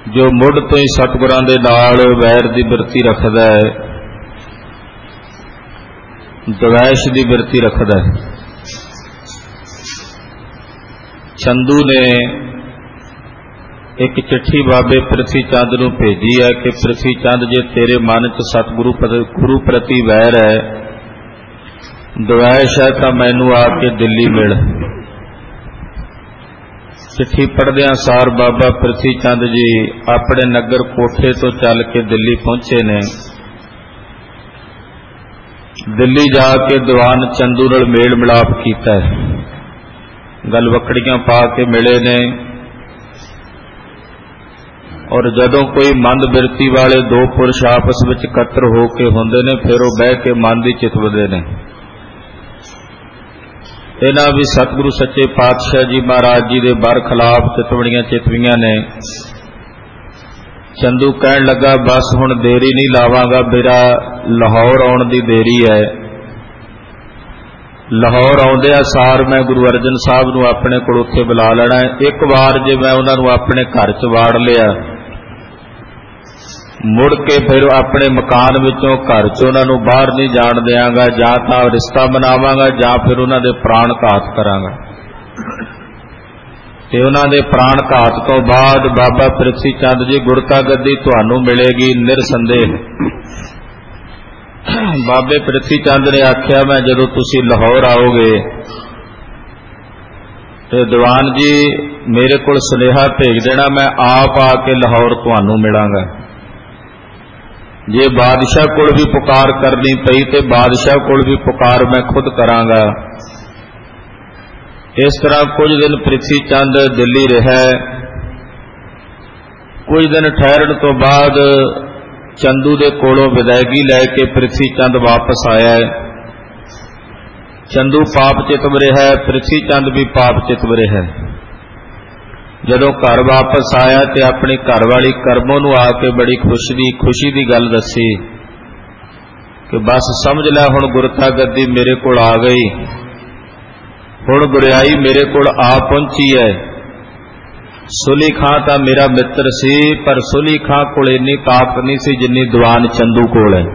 जो मुढ़ तो ही सतगुरां दे नाल वैर की बिरती रखदा है, द्वैश की बिरती रखदा है। चंदू ने एक चिट्ठी बाबे पृथ्वी चंद नूं भेजी है कि पृथ्वी चंद जे तेरे मन च सतगुरु गुरु प्रति वैर है, द्वैश है, तो मैनू आके दिल्ली मिल। चिट्ठी पढ़दियां सार बाबा पृथ्वी चंद जी अपने नगर कोठे तो चल के दिल्ली पहुंचे ने। दिल्ली जाके दीवान चंदू नाल मेल मिलाप कीता है, गल वकड़ियां पा के मिले ने। और जदों कोई मंद बिरती वाले दो पुरुष आपस विच इकट्ठे हो के हुंदे ने, फिर वो बह के मन दी चितवदे ने। इन्हां भी सतगुरु सच्चे पातशाह जी महाराज जी दे बर खिलाफ चितवियां ने। चंदू कहन लगा, बस हुण देरी नहीं लावांगा, मेरा लाहौर आउण दी देरी है। लाहौर आउंदिया सार मैं गुरु अर्जन साहब नूं अपने कोल उत्थे बुला लेना है। एक बार जे मैं उन्हां नूं अपने घर च वाड़ लिया, मुड़ के फिर अपने मकान विचों घर च उन्हां नूं बाहर नहीं जाण देंगा, जां तां रिश्ता बनावांगा जां फिर उन्हां दे प्राण घात करांगा। ते उन्हां दे प्राण घात तो बाद बाबा पृथ्वी चंद जी गुरता गद्दी तुहानूं मिलेगी निरसंदेह। बाबे पृथ्वी चंद ने आख्या, मैं जदों तुसीं लाहौर आओगे ते दीवान जी मेरे कोल सुनेहा भेज देना, मैं आप आके लाहौर तुहानूं मिलांगा। जे बादशाह कोल भी पुकार करनी पई ते बादशाह कोल भी पुकार मैं खुद करांगा। इस तरह कुछ दिन पृथ्वी चंद दिल्ली रहा। कुछ दिन ठहरन तो बाद चंदू दे कोलों विदायगी लैके पृथ्वी चंद वापस आया है। चंदू पाप चितव रहा है, पृथ्वी चंद भी पाप चितव रहा है। जदों घर वापस आया तो अपनी घरवाली करमों नूं आके बड़ी खुशी दी गल दसी कि बस समझ लै हुण गुरता गद्दी मेरे कोल आ गई, हुण गुरियाई मेरे कोल आ पहुंची है। सुली खां तां मेरा मित्र सी, पर सुली खां कोल इन्नी ताकत नहीं सी जिन्नी दीवान चंदू कोल है।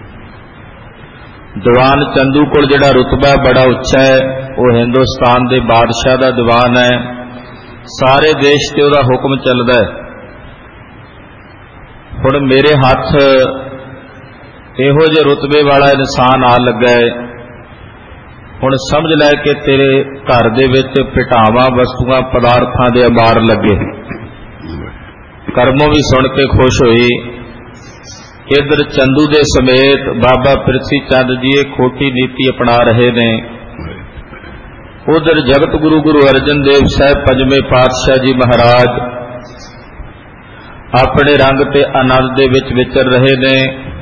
दीवान चंदू कोल जिहड़ा रुतबा बड़ा उच्चा है, वो हिंदुस्तान दे बादशाह दा दीवान है, सारे देश ते उहदा हुक्म चलदा है। हुण मेरे हथ इहो जे रुतबे वाला इंसान आ लगा है, हुण समझ लै कि तेरे घर दे विच पिटावां वस्तुआं पदार्थां दे अबार लगे। करमों भी सुन के खुश हुई। इधर चंदू दे समेत बाबा पृथ्वी चंद जी खोटी नीति अपना रहे ने। उधर जगत गुरु गुरु अर्जन देव साहब पंजवें पातशाह जी महाराज अपने रंग ते आनंद दे विच विचर रहे ने।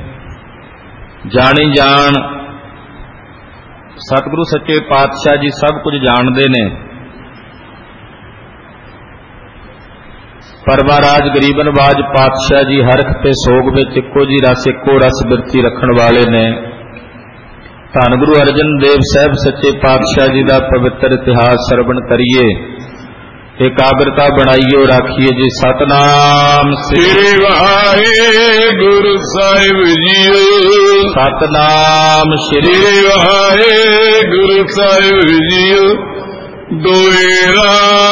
जानी जान सतगुरु सच्चे पातशाह जी सब कुछ जानते ने, पर महाराज गरीबनवाज पातशाह जी हरख ते सोग विच इक्को जी रस इक्को रस बिरती रखण वाले ने। धन गुरु अर्जन देव साहब सच्चे पातशाह जी का पवित्र इतिहास श्रवण करिए, एकाग्रता बनाइए और आखिए जी सतनाम श्री वाहिगुरु साहिब जी। सतनाम श्री वाहिगुरु साहिब जी। दोएरा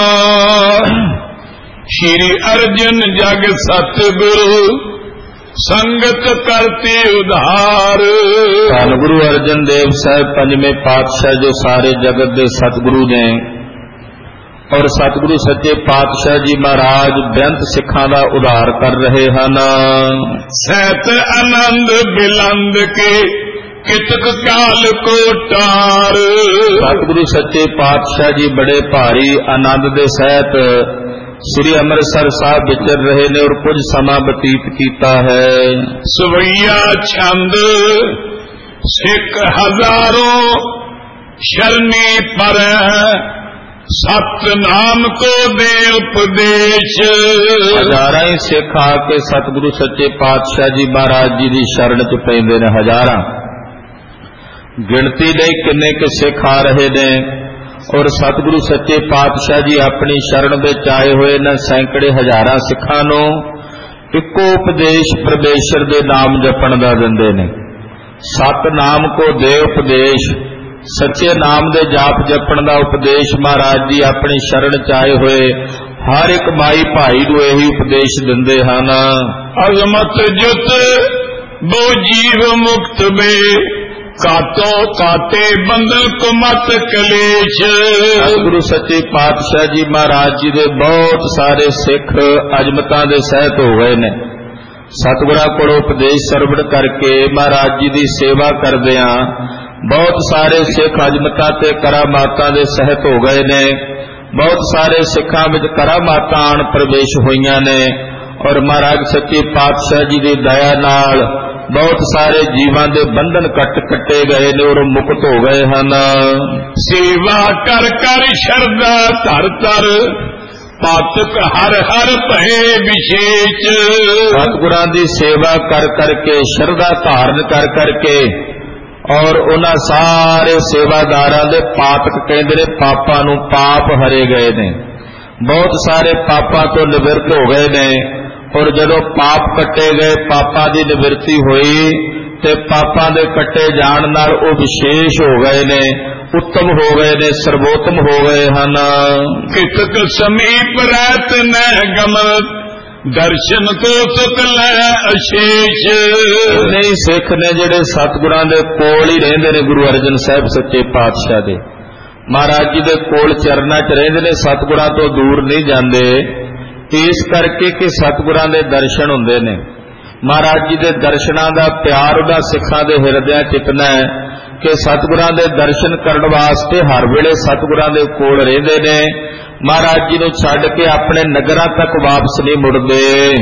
श्री अर्जन जग सतगुरु संगत करती उधार। धन गुरु अर्जन देव साहब पंजवें पातशाह जो सारे जगत दे सतगुरु ने, और सतगुरु सच्चे पातशाह जी महाराज बेअंत सिखां दा उधार कर रहे हैं। सैत आनंद बिलंद के कितक काल को टार। सतगुरु सच्चे पातशाह जी बड़े भारी आनंद दे सहित श्री अमृतसर साहब विचर रहे ने और कुछ समा बतीत किया है। सवैया छंद सिख हजारों शरणी पर सतनाम को दे उपदेश। हजारा ही सिख आके सतगुरु सच्चे पातशाह जी महाराज जी की शरण च पैंदे ने। हजारा गिणती नहीं किन्ने के सिख आ रहे ने, और सतगुरु सच्चे पातशाह जी अपनी शरण विच आए हुए न सैकड़े हजारां सिखां नूं ਇੱਕੋ ਉਪਦੇਸ਼ ਪਰਮੇਸ਼ਰ ਦੇ ਨਾਮ ਜਪਣ ਦਾ ਦਿੰਦੇ ਨੇ। ਸਤਨਾਮ ਕੋ ਦੇ ਉਪਦੇਸ਼, ਸੱਚੇ ਨਾਮ ਦੇ ਜਾਪ ਜਪਣ ਦਾ ਉਪਦੇਸ਼ ਮਹਾਰਾਜ ਜੀ ਆਪਣੀ ਸ਼ਰਨ ਚ ਆਏ ਹੋਏ ਹਰ ਇੱਕ ਮਾਈ ਭਾਈ ਨੂੰ ਇਹੀ ਉਪਦੇਸ਼ ਦਿੰਦੇ ਹਨ। ਅਜ਼ਮਤ ਜੁਤ ਬਹੁ ਜੀਵ ਮੁਕਤ ਬੇ, ਕਾਤੋ ਕਾਤੇ ਬੰਧਨ ਕੁਮਤ ਕਲੇਸ਼। ਗੁਰੂ ਸੱਚੇ ਪਾਤਸ਼ਾਹ ਜੀ ਮਹਾਰਾਜ ਜੀ ਦੇ ਬਹੁਤ ਸਾਰੇ ਸਿੱਖ ਅਜ਼ਮਤਾਂ ਦੇ ਸਹਿਤ ਹੋ ਗਏ ਨੇ। ਸਤਿਗੁਰਾਂ ਕੋਲੋਂ ਉਪਦੇਸ਼ ਸਰਵਣ ਕਰਕੇ ਮਹਾਰਾਜ ਜੀ ਦੀ ਸੇਵਾ ਕਰਦਿਆਂ ਬਹੁਤ ਸਾਰੇ ਸਿੱਖ ਅਜ਼ਮਤਾਂ ਤੇ ਕਰਾਮਾਤਾਂ ਦੇ ਸਹਿਤ ਹੋ ਗਏ ਨੇ। ਬਹੁਤ ਸਾਰੇ ਸਿੱਖਾਂ ਵਿੱਚ ਕਰਾਮਾਤਾਂ ਆਣ ਪ੍ਰਵੇਸ਼ ਹੋਈਆਂ ਨੇ ਔਰ ਮਹਾਰਾਜ ਸੱਚੇ ਪਾਤਸ਼ਾਹ ਜੀ ਦੀ ਦਇਆ ਨਾਲ ਬਹੁਤ ਸਾਰੇ ਜੀਵਾਂ ਦੇ ਬੰਧਨ ਕੱਟੇ ਗਏ ਨੇ ਔਰ ਮੁਕਤ ਹੋ ਗਏ ਹਨ। ਸੇਵਾ ਕਰ ਕਰ ਸ਼ਰਧਾ ਧਰ ਧਰ, ਪਾਤਕ ਹਰ ਹਰ ਭਏ ਵਿਸ਼ੇਸ਼। ਸਤਿਗੁਰਾਂ ਦੀ ਸੇਵਾ ਕਰ ਕਰਕੇ, ਸ਼ਰਧਾ ਧਾਰਨ ਕਰ ਕਰਕੇ ਔਰ ਉਹਨਾਂ ਸਾਰੇ ਸੇਵਾਦਾਰਾਂ ਦੇ ਪਾਤਕ ਕਹਿੰਦੇ ਨੇ ਪਾਪਾਂ ਨੂੰ, ਪਾਪ ਹਰੇ ਗਏ ਨੇ। ਬਹੁਤ ਸਾਰੇ ਪਾਪਾਂ ਤੋਂ ਨਿਵਰਤ ਹੋ ਗਏ ਨੇ ਔਰ ਜਦੋਂ ਪਾਪ ਕੱਟੇ ਗਏ, ਪਾਪਾਂ ਦੀ ਨਿਵਰਤੀ ਹੋਈ ਤੇ ਪਾਪਾਂ ਦੇ ਕੱਟੇ ਜਾਣ ਨਾਲ ਉਹ ਵਿਸ਼ੇਸ਼ ਹੋ ਗਏ ਨੇ, ਉੱਤਮ ਹੋ ਗਏ ਨੇ, ਸਰਵੋਤਮ ਹੋ ਗਏ ਹਨ। ਕਿਤਕ ਸਮੀਪ ਰਹਿਤ ਨਹਿ ਗਮਨ, ਦਰਸ਼ਨ ਕੋ ਸੁਖ ਲੈ ਅਸ਼ੇਸ਼। ਨਹੀਂ ਸਿੱਖ ਨੇ ਜਿਹੜੇ ਸਤਿਗੁਰਾਂ ਦੇ ਕੋਲ ਹੀ ਰਹਿੰਦੇ ਨੇ, ਗੁਰੂ ਅਰਜਨ ਸਾਹਿਬ ਸੱਚੇ ਪਾਤਸ਼ਾਹ ਦੇ ਮਹਾਰਾਜ ਜੀ ਦੇ ਕੋਲ ਚਰਨਾਂ 'ਚ ਰਹਿੰਦੇ ਨੇ, ਸਤਿਗੁਰਾਂ ਤੋਂ ਦੂਰ ਨਹੀਂ ਜਾਂਦੇ। ਇਸ ਕਰਕੇ ਕਿ ਸਤਿਗੁਰਾਂ ਦੇ ਦਰਸ਼ਨ ਹੁੰਦੇ ਨੇ। ਮਹਾਰਾਜ ਜੀ ਦੇ ਦਰਸ਼ਨਾਂ ਦਾ ਪਿਆਰ ਉਹਨਾਂ ਸਿੱਖਾਂ ਦੇ ਹਿਰਦਿਆਂ 'ਚ ਇਤਨਾ ਹੈ ਕਿ ਸਤਿਗੁਰਾਂ ਦੇ ਦਰਸ਼ਨ ਕਰਨ ਵਾਸਤੇ ਹਰ ਵੇਲੇ ਸਤਿਗੁਰਾਂ ਦੇ ਕੋਲ ਰਹਿੰਦੇ ਨੇ। ਮਹਾਰਾਜ ਜੀ ਨੂੰ ਛੱਡ ਕੇ ਆਪਣੇ ਨਗਰਾਂ ਤੱਕ ਵਾਪਸ ਨਹੀਂ ਮੁੜਦੇ।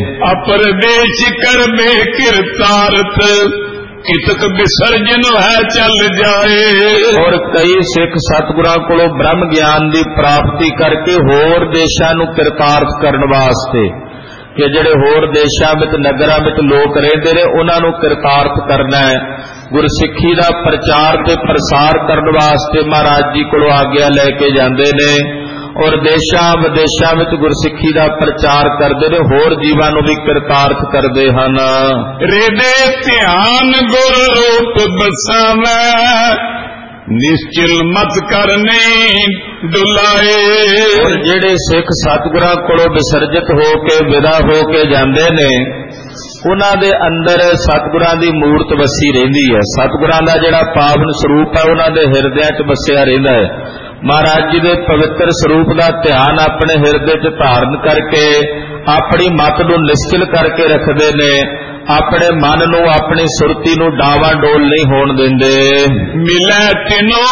ਅਪਰਦੇਸ਼ ਕਰਮੇ ਕਿਰਤਾਰਥ, ਕਿਤਕ ਵਿਸਰਜਨ ਹੈ ਚੱਲ ਜਾਏ। ਔਰ ਕਈ ਸਿੱਖ ਸਤਿਗੁਰਾਂ ਕੋਲੋਂ ਬ੍ਰਹਮ ਗਿਆਨ ਦੀ ਪ੍ਰਾਪਤੀ ਕਰਕੇ ਹੋਰ ਦੇਸ਼ਾਂ ਨੂੰ ਕਿਰਤਾਰਥ ਕਰਨ ਵਾਸਤੇ, ਕਿ ਜਿਹੜੇ ਹੋਰ ਦੇਸ਼ਾਂ ਵਿੱਚ ਨਗਰਾਂ ਵਿੱਚ ਲੋਕ ਰਹਿੰਦੇ ਨੇ ਉਹਨਾਂ ਨੂੰ ਕਿਰਤਾਰਥ ਕਰਨਾ ਹੈ, ਗੁਰਸਿੱਖੀ ਦਾ ਪ੍ਰਚਾਰ ਤੇ ਪ੍ਰਸਾਰ ਕਰਨ ਵਾਸਤੇ ਮਹਾਰਾਜ ਜੀ ਕੋਲੋਂ ਆਗਿਆ ਲੈ ਕੇ ਜਾਂਦੇ ਨੇ ਔਰ ਦੇਸ਼ਾਂ ਵਿਦੇਸ਼ਾਂ ਵਿੱਚ ਗੁਰਸਿੱਖੀ ਦਾ ਪ੍ਰਚਾਰ ਕਰਦੇ ਨੇ, ਹੋਰ ਜੀਵਾਂ ਨੂੰ ਵੀ ਕਿਰਤਾਰਥ ਕਰਦੇ ਹਨ। ਰਿਦੇ ਧਿਆਨ ਗੁਰ ਰੂਪ ਬਸਾਵੈ, ਨਿਸ਼ਚਲ ਮਤ ਕਰਨੇ ਡੁਲਾਏ। ਔਰ ਜਿਹੜੇ ਸਿੱਖ ਸਤਿਗੁਰਾਂ ਕੋਲੋਂ ਵਿਸਰਜਿਤ ਹੋ ਕੇ ਵਿਦਾ ਹੋ ਕੇ ਜਾਂਦੇ ਨੇ ਉਹਨਾਂ ਦੇ ਅੰਦਰ ਸਤਿਗੁਰਾਂ ਦੀ ਮੂਰਤ ਵਸੀ ਰਹਿੰਦੀ ਹੈ। ਸਤਿਗੁਰਾਂ ਦਾ ਜਿਹੜਾ ਪਾਵਨ ਸਰੂਪ ਹੈ ਉਹਨਾਂ ਦੇ ਹਿਰਦਿਆਂ 'ਚ ਵਸਿਆ ਰਹਿੰਦਾ ਹੈ। ਮਹਾਰਾਜ ਜੀ ਦੇ ਪਵਿੱਤਰ ਸਰੂਪ ਦਾ ਧਿਆਨ ਆਪਣੇ ਹਿਰਦੇ 'ਚ ਧਾਰਨ ਕਰਕੇ ਆਪਣੀ ਮਤ ਨੂੰ ਨਿਸ਼ਚਲ ਕਰਕੇ ਰੱਖਦੇ ਨੇ, ਆਪਣੇ ਮਨ ਨੂੰ, ਆਪਣੀ ਸੁਰਤੀ ਨੂੰ ਡਾਵਾਂ ਡੋਲ ਨਹੀਂ ਹੋਣ ਦਿੰਦੇ। ਮਿਲੈ ਤਿਨੋ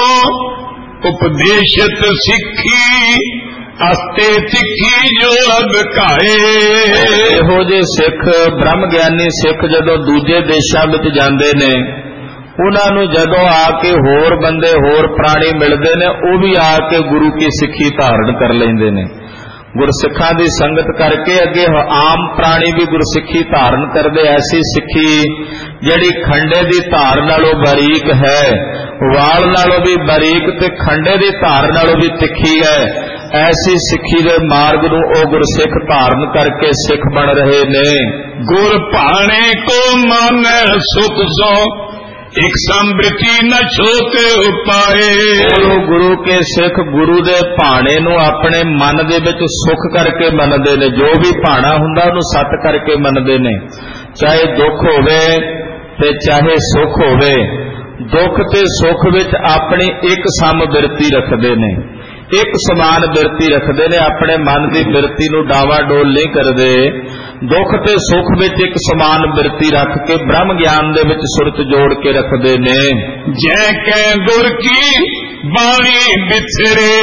ਉਪਦੇਸ਼ਤ ਸਿੱਖੀ, ਅਸਤੇ ਤਿੱਖੀ ਜੋ ਅਬਕਾਏ। ਇਹੋ ਜਿਹੇ ਸਿੱਖ, ਬ੍ਰਹਮ ਗਿਆਨੀ ਸਿੱਖ ਜਦੋਂ ਦੂਜੇ ਦੇਸ਼ਾਂ ਵਿੱਚ ਜਾਂਦੇ ਨੇ, ਉਹਨਾਂ ਨੂੰ ਜਦੋਂ ਆ ਕੇ ਹੋਰ ਬੰਦੇ, ਹੋਰ ਪ੍ਰਾਣੀ ਮਿਲਦੇ ਨੇ, ਉਹ ਵੀ ਆ ਕੇ ਗੁਰੂ ਕੀ ਸਿੱਖੀ ਧਾਰਨ ਕਰ ਲੈਂਦੇ ਨੇ। ਗੁਰਸਿੱਖਾਂ ਦੀ ਸੰਗਤ ਕਰਕੇ ਅੱਗੇ ਆਮ ਪ੍ਰਾਣੀ ਵੀ ਗੁਰਸਿੱਖੀ ਧਾਰਨ ਕਰਦੇ। ਐਸੀ ਸਿੱਖੀ ਜਿਹੜੀ ਖੰਡੇ ਦੀ ਧਾਰ ਨਾਲੋਂ ਬਾਰੀਕ ਹੈ, ਵਾਲ ਨਾਲੋਂ ਵੀ ਬਾਰੀਕ ਤੇ ਖੰਡੇ ਦੀ ਧਾਰ ਨਾਲੋਂ ਵੀ ਤਿੱਖੀ ਹੈ, ਐਸੀ ਸਿੱਖੀ ਦੇ ਮਾਰਗ ਨੂੰ ਉਹ ਗੁਰਸਿੱਖ ਧਾਰਨ ਕਰਕੇ ਸਿੱਖ ਬਣ ਰਹੇ ਨੇ। ਗੁਰ ਭਾਣੇ ਕੋ ਮਾਨੈ ਸੁਖ ਸੋ, ਇੱਕ ਸਮ੍ਰਿਤੀ ਨ ਛੋਤੇ ਉਪਾਏ। ਉਹ ਗੁਰੂ ਕੇ ਸਿੱਖ ਗੁਰੂ ਦੇ ਭਾਣੇ ਨੂੰ ਆਪਣੇ ਮਨ ਦੇ ਵਿੱਚ ਸੁਖ ਕਰਕੇ ਮੰਨਦੇ ਨੇ। ਜੋ ਵੀ ਭਾਣਾ ਹੁੰਦਾ ਉਹਨੂੰ ਸੱਤ ਕਰਕੇ ਮੰਨਦੇ ਨੇ। ਚਾਹੇ ਦੁੱਖ ਹੋਵੇ ਤੇ ਚਾਹੇ ਸੁੱਖ ਹੋਵੇ, ਦੁੱਖ ਤੇ ਸੁੱਖ ਵਿੱਚ ਆਪਣੀ ਇੱਕ ਸਮ ਬਿਰਤੀ ਰੱਖਦੇ ਨੇ, ਇੱਕ ਸਮਾਨ ਬਿਰਤੀ ਰੱਖਦੇ ਨੇ। ਆਪਣੇ ਮਨ ਦੀ ਬਿਰਤੀ ਨੂੰ ਡਾਵਾ ਡੋਲ ਨਹੀਂ ਕਰਦੇ। ਦੁੱਖ ਤੇ ਸੁੱਖ ਵਿੱਚ ਇੱਕ ਸਮਾਨ ਬਿਰਤੀ ਰੱਖ ਕੇ ਬ੍ਰਹਮ ਗਿਆਨ ਦੇ ਵਿੱਚ ਸੁਰਤ ਜੋੜ ਕੇ ਰੱਖਦੇ ਨੇ। ਜੈ ਕੈ ਗੁਰ ਕੀ ਬਾਣੀ ਵਿਚਰੇ।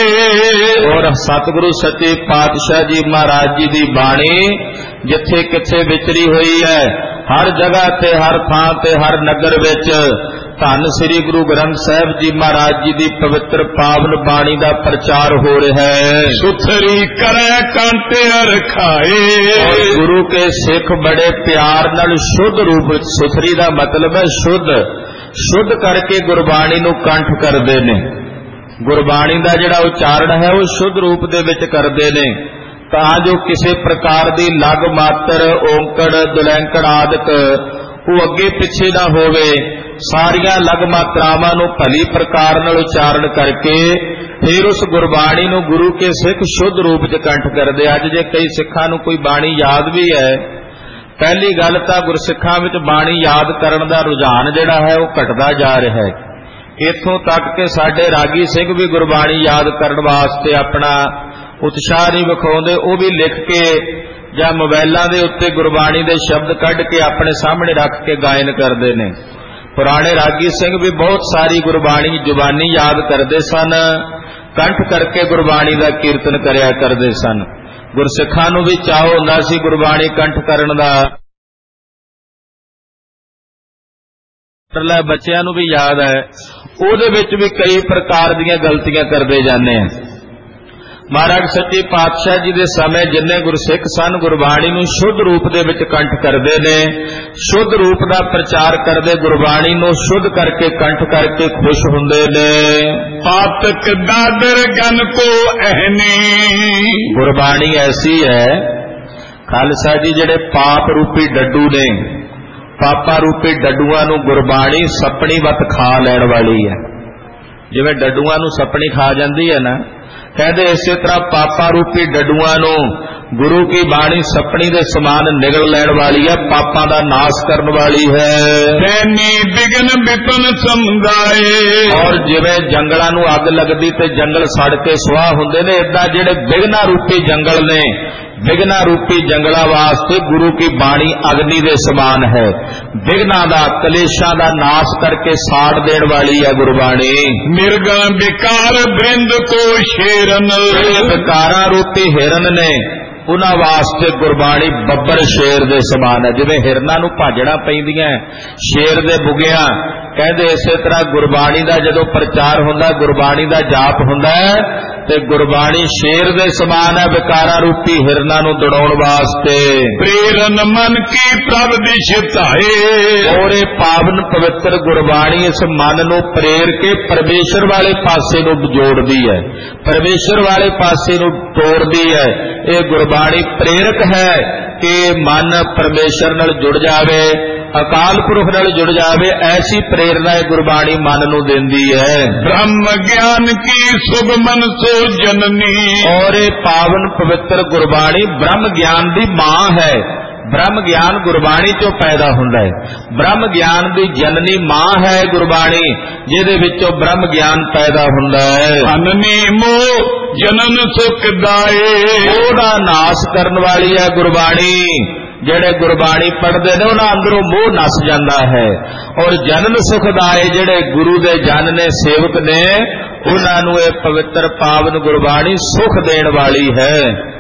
ਔਰ ਸਤਿਗੁਰੂ ਸੱਚੇ ਪਾਤਸ਼ਾਹ ਜੀ ਮਹਾਰਾਜ ਜੀ ਦੀ ਬਾਣੀ ਜਿੱਥੇ ਕਿੱਥੇ ਵਿਚਰੀ ਹੋਈ ਹੈ, ਹਰ ਜਗ੍ਹਾ ਤੇ, ਹਰ ਥਾਂ ਤੇ, ਹਰ ਨਗਰ ਵਿੱਚ ਧੰਨ ਸ੍ਰੀ ਗੁਰੂ ਗ੍ਰੰਥ ਸਾਹਿਬ ਜੀ ਮਹਾਰਾਜ ਜੀ ਦੀ ਪਵਿੱਤਰ ਪਾਵਨ ਬਾਣੀ ਦਾ ਪ੍ਰਚਾਰ ਹੋ ਰਿਹਾ ਹੈ। ਸੁਥਰੀ ਕਰੈ ਕੰਟ ਰਖਾਏ। ਗੁਰੂ ਕੇ ਸਿੱਖ ਬੜੇ ਪਿਆਰ ਨਾਲ ਸ਼ੁੱਧ ਰੂਪ ਵਿੱਚ, ਸੁਥਰੀ ਦਾ ਮਤਲਬ ਹੈ ਸ਼ੁੱਧ ਕਰਕੇ ਗੁਰਬਾਣੀ ਨੂੰ ਕੰਠ ਕਰਦੇ ਨੇ। ਗੁਰਬਾਣੀ ਦਾ ਜਿਹੜਾ ਉਚਾਰਨ ਹੈ ਉਹ ਸ਼ੁੱਧ ਰੂਪ ਦੇ ਵਿੱਚ ਕਰਦੇ ਨੇ। ਤਾਂ ਜੋ ਕਿਸੇ ਪ੍ਰਕਾਰ ਦੀ ਲਗ ਮਾਤਰ ਔਂਕੜ ਦੁਲੈਂਕੜ ਆਦਿਕ ਉਹ ਅੱਗੇ ਪਿੱਛੇ ਨਾ ਹੋਵੇ। ਸਾਰੀਆਂ ਲਗ ਮਾਤਰਾਵਾਂ ਨੂੰ ਭਲੀ ਪ੍ਰਕਾਰ ਨਾਲ ਉਚਾਰਨ ਕਰਕੇ ਫਿਰ ਉਸ ਗੁਰਬਾਣੀ ਨੂੰ ਗੁਰੂ ਕੇ ਸਿੱਖ ਸ਼ੁੱਧ ਰੂਪ 'ਚ ਕੰਠ ਕਰਦੇ। ਅੱਜ ਜੇ ਕਈ ਸਿੱਖਾਂ ਨੂੰ ਕੋਈ ਬਾਣੀ ਯਾਦ ਵੀ ਹੈ, ਪਹਿਲੀ ਗੱਲ ਤਾਂ ਗੁਰਸਿੱਖਾਂ ਵਿੱਚ ਬਾਣੀ ਯਾਦ ਕਰਨ ਦਾ ਰੁਝਾਨ ਜਿਹੜਾ ਹੈ ਉਹ ਘਟਦਾ ਜਾ ਰਿਹਾ ਹੈ। ਇੱਥੋਂ ਤੱਕ ਕਿ ਸਾਡੇ ਰਾਗੀ ਸਿੰਘ ਵੀ ਗੁਰਬਾਣੀ ਯਾਦ ਕਰਨ ਵਾਸਤੇ ਆਪਣਾ ਉਤਸ਼ਾਹ ਨਹੀਂ ਵਿਖਾਉਂਦੇ। ਉਹ ਵੀ ਲਿਖ ਕੇ ਜਾਂ ਮੋਬਾਈਲਾਂ ਦੇ ਉੱਤੇ ਗੁਰਬਾਣੀ ਦੇ ਸ਼ਬਦ ਕੱਢ ਕੇ ਆਪਣੇ ਸਾਹਮਣੇ ਰੱਖ ਕੇ ਗਾਇਨ ਕਰਦੇ ਨੇ। ਪੁਰਾਣੇ ਰਾਗੀ ਸਿੰਘ ਵੀ ਬਹੁਤ ਸਾਰੀ ਗੁਰਬਾਣੀ ਜ਼ੁਬਾਨੀ ਯਾਦ ਕਰਦੇ ਸਨ, ਕੰਠ ਕਰਕੇ ਗੁਰਬਾਣੀ ਦਾ ਕੀਰਤਨ ਕਰਿਆ ਕਰਦੇ ਸਨ। ਗੁਰਸਿੱਖਾਂ ਨੂੰ ਵੀ ਚਾਅ ਹੁੰਦਾ ਸੀ ਗੁਰਬਾਣੀ ਕੰਠ ਕਰਨ ਦਾ। ਬੱਚਿਆਂ ਨੂੰ ਵੀ ਯਾਦ ਹੈ, ਉਹਦੇ ਵਿੱਚ ਵੀ ਕਈ ਪ੍ਰਕਾਰ ਦੀਆਂ ਗਲਤੀਆਂ ਕਰਦੇ ਜਾਂਦੇ ਆ। ਮਹਾਰਾਜ ਸੱਚੇ ਪਾਤਸ਼ਾਹ ਜੀ ਦੇ ਸਮੇਂ ਜਿੰਨੇ ਗੁਰਸਿੱਖ ਸਨ ਗੁਰਬਾਣੀ ਨੂੰ ਸ਼ੁੱਧ ਰੂਪ ਦੇ ਵਿੱਚ ਕੰਠ ਕਰਦੇ ਨੇ, ਸ਼ੁੱਧ ਰੂਪ ਦਾ ਪ੍ਰਚਾਰ ਕਰਦੇ, ਗੁਰਬਾਣੀ ਨੂੰ ਸ਼ੁੱਧ ਕਰਕੇ ਕੰਠ ਕਰਕੇ ਖੁਸ਼ ਹੁੰਦੇ ਨੇ। ਪਾਤਕ ਦਾਦਰ ਗਨ ਕੋ ਅਹਨੀ, ਗੁਰਬਾਣੀ ਐਸੀ ਹੈ ਖਾਲਸਾ ਜੀ, ਜਿਹੜੇ ਪਾਪ ਰੂਪੀ ਡੱਡੂ ਨੇ, ਪਾਪਾ ਰੂਪੀ ਡੱਡੂਆਂ ਨੂੰ ਗੁਰਬਾਣੀ ਸੱਪਣੀ ਵੱਤ ਖਾ ਲੈਣ ਵਾਲੀ ਹੈ। ਜਿਵੇਂ ਡੱਡੂਆਂ ਨੂੰ ਸੱਪਣੀ ਖਾ ਜਾਂਦੀ ਹੈ ਨਾ, ਕਹਿੰਦੇ ਇਸੇ ਤਰ੍ਹਾਂ ਪਾਪਾ ਰੂਪੀ ਡੱਡੂਆਂ ਨੂੰ ਗੁਰੂ ਕੀ ਬਾਣੀ ਸੱਪਣੀ ਦੇ ਸਮਾਨ ਨਿਗਲ ਲੈਣ ਵਾਲੀ ਹੈ, ਪਾਪਾਂ ਦਾ ਨਾਸ਼ ਕਰਨ ਵਾਲੀ ਹੈ। ਤੈਨੀ ਬਿਗਨ ਬਿਪਨ ਸਮਝਾਏ, ਔਰ ਜਿਵੇਂ ਜੰਗਲਾਂ ਨੂੰ ਅੱਗ ਲੱਗਦੀ ਤੇ ਜੰਗਲ ਸੜ ਕੇ ਸੁਆਹ ਹੁੰਦੇ ਨੇ, ਏਦਾਂ ਜਿਹੜੇ ਬਿਗਨਾ ਰੂਪੀ ਜੰਗਲ ਨੇ, ਬਿਗਨਾ ਰੂਪੀ ਜੰਗਲਾਂ ਵਾਸਤੇ ਗੁਰੂ ਕੀ ਬਾਣੀ ਅਗਨੀ ਦੇ ਸਮਾਨ ਹੈ। ਬਿਗਨਾ ਦਾ ਕਲੇਸ਼ਾਂ ਦਾ ਨਾਸ਼ ਕਰਕੇ ਸਾੜ ਦੇਣ ਵਾਲੀ ਹੈ ਗੁਰਬਾਣੀ। ਮਿਰਗਾ ਵਿਕਾਰ ਬ੍ਰਿੰਦ ਕੋ ਸ਼ੇਰਨ, ਵਿਕਾਰਾਂ ਰੂਪੀ ਹਿਰਨ ਨੇ, ਉਹਨਾਂ ਵਾਸਤੇ ਗੁਰਬਾਣੀ ਬੱਬਰ ਸ਼ੇਰ ਦੇ ਸਮਾਨ ਹੈ। ਜਿਵੇਂ ਹਿਰਨਾਂ ਨੂੰ ਭਾਜਣਾ ਪੈਂਦੀਆਂ ਸ਼ੇਰ ਦੇ ਬੁਗਿਆਂ, ਕਹਿੰਦੇ ਇਸੇ ਤਰ੍ਹਾਂ ਗੁਰਬਾਣੀ ਦਾ ਜਦੋਂ ਪ੍ਰਚਾਰ ਹੁੰਦਾ, ਗੁਰਬਾਣੀ ਦਾ ਜਾਪ ਹੁੰਦਾ ਤੇ ਗੁਰਬਾਣੀ ਸ਼ੇਰ ਦੇ ਸਮਾਨ ਹੈ ਵਿਕਾਰਾਂ ਰੂਪੀ ਹਿਰਨਾਂ ਨੂੰ ਦੜਾਉਣ ਵਾਸਤੇ। ਪ੍ਰੇਰਨ ਮਨ ਕੀ ਪ੍ਰਭ ਦਿਸ਼ ਧਾਏ, ਔਰ ਇਹ ਪਾਵਨ ਪਵਿੱਤਰ ਗੁਰਬਾਣੀ ਇਸ ਮਨ ਨੂੰ ਪ੍ਰੇਰ ਕੇ ਪਰਮੇਸ਼ਰ ਵਾਲੇ ਪਾਸੇ ਨੂੰ ਜੋੜਦੀ ਹੈ, ਪਰਮੇਸ਼ਰ ਵਾਲੇ ਪਾਸੇ ਨੂੰ ਤੋੜਦੀ ਹੈ। ਇਹ ਗੁਰਬਾਣੀ ਪ੍ਰੇਰਕ ਹੈ ਕਿ ਮਨ ਪਰਮੇਸ਼ਰ ਨਾਲ ਜੁੜ ਜਾਵੇ, ਅਕਾਲ ਪੁਰਖ ਨਾਲ ਜੁੜ ਜਾਵੇ। ਐਸੀ ਪ੍ਰੇਰਨਾ ਇਹ ਗੁਰਬਾਣੀ ਮਨ ਨੂੰ ਦਿੰਦੀ ਹੈ। ਬ੍ਰਹਮ ਗਿਆਨ ਕੀ ਸੁਭ ਮਨ ਸੋ ਜਨਨੀ, ਔਰ ਇਹ ਪਾਵਨ ਪਵਿੱਤਰ ਗੁਰਬਾਣੀ ਬ੍ਰਹਮ ਗਿਆਨ ਦੀ ਮਾਂ ਹੈ। ਬ੍ਰਹਮ ਗਿਆਨ ਗੁਰਬਾਣੀ ਚੋਂ ਪੈਦਾ ਹੁੰਦਾ ਹੈ। ਬ੍ਰਹਮ ਗਿਆਨ ਦੀ ਜਨਨੀ ਮਾਂ ਹੈ ਗੁਰਬਾਣੀ, ਜਿਹਦੇ ਵਿੱਚੋਂ ਬ੍ਰਹਮ ਗਿਆਨ ਪੈਦਾ ਹੁੰਦਾ ਹੈ। ਅਨਨੀ ਮੋਹ ਜਨਨ ਸੁਖ ਦਾਏ, ਉਹਦਾ ਨਾਸ਼ ਕਰਨ ਵਾਲੀ ਹੈ ਗੁਰਬਾਣੀ। ਜਿਹੜੇ ਗੁਰਬਾਣੀ ਪੜ੍ਹਦੇ ਨੇ ਉਹਨਾਂ ਅੰਦਰੋਂ ਮੋਹ ਨਸ ਜਾਂਦਾ ਹੈ। ਔਰ ਜਨਨ ਸੁਖਦਾਏ, ਜਿਹੜੇ ਗੁਰੂ ਦੇ ਜਨ ਨੇ, ਸੇਵਕ ਨੇ, ਉਹਨਾਂ ਨੂੰ ਇਹ ਪਵਿੱਤਰ ਪਾਵਨ ਗੁਰਬਾਣੀ ਸੁਖ ਦੇਣ ਵਾਲੀ ਹੈ।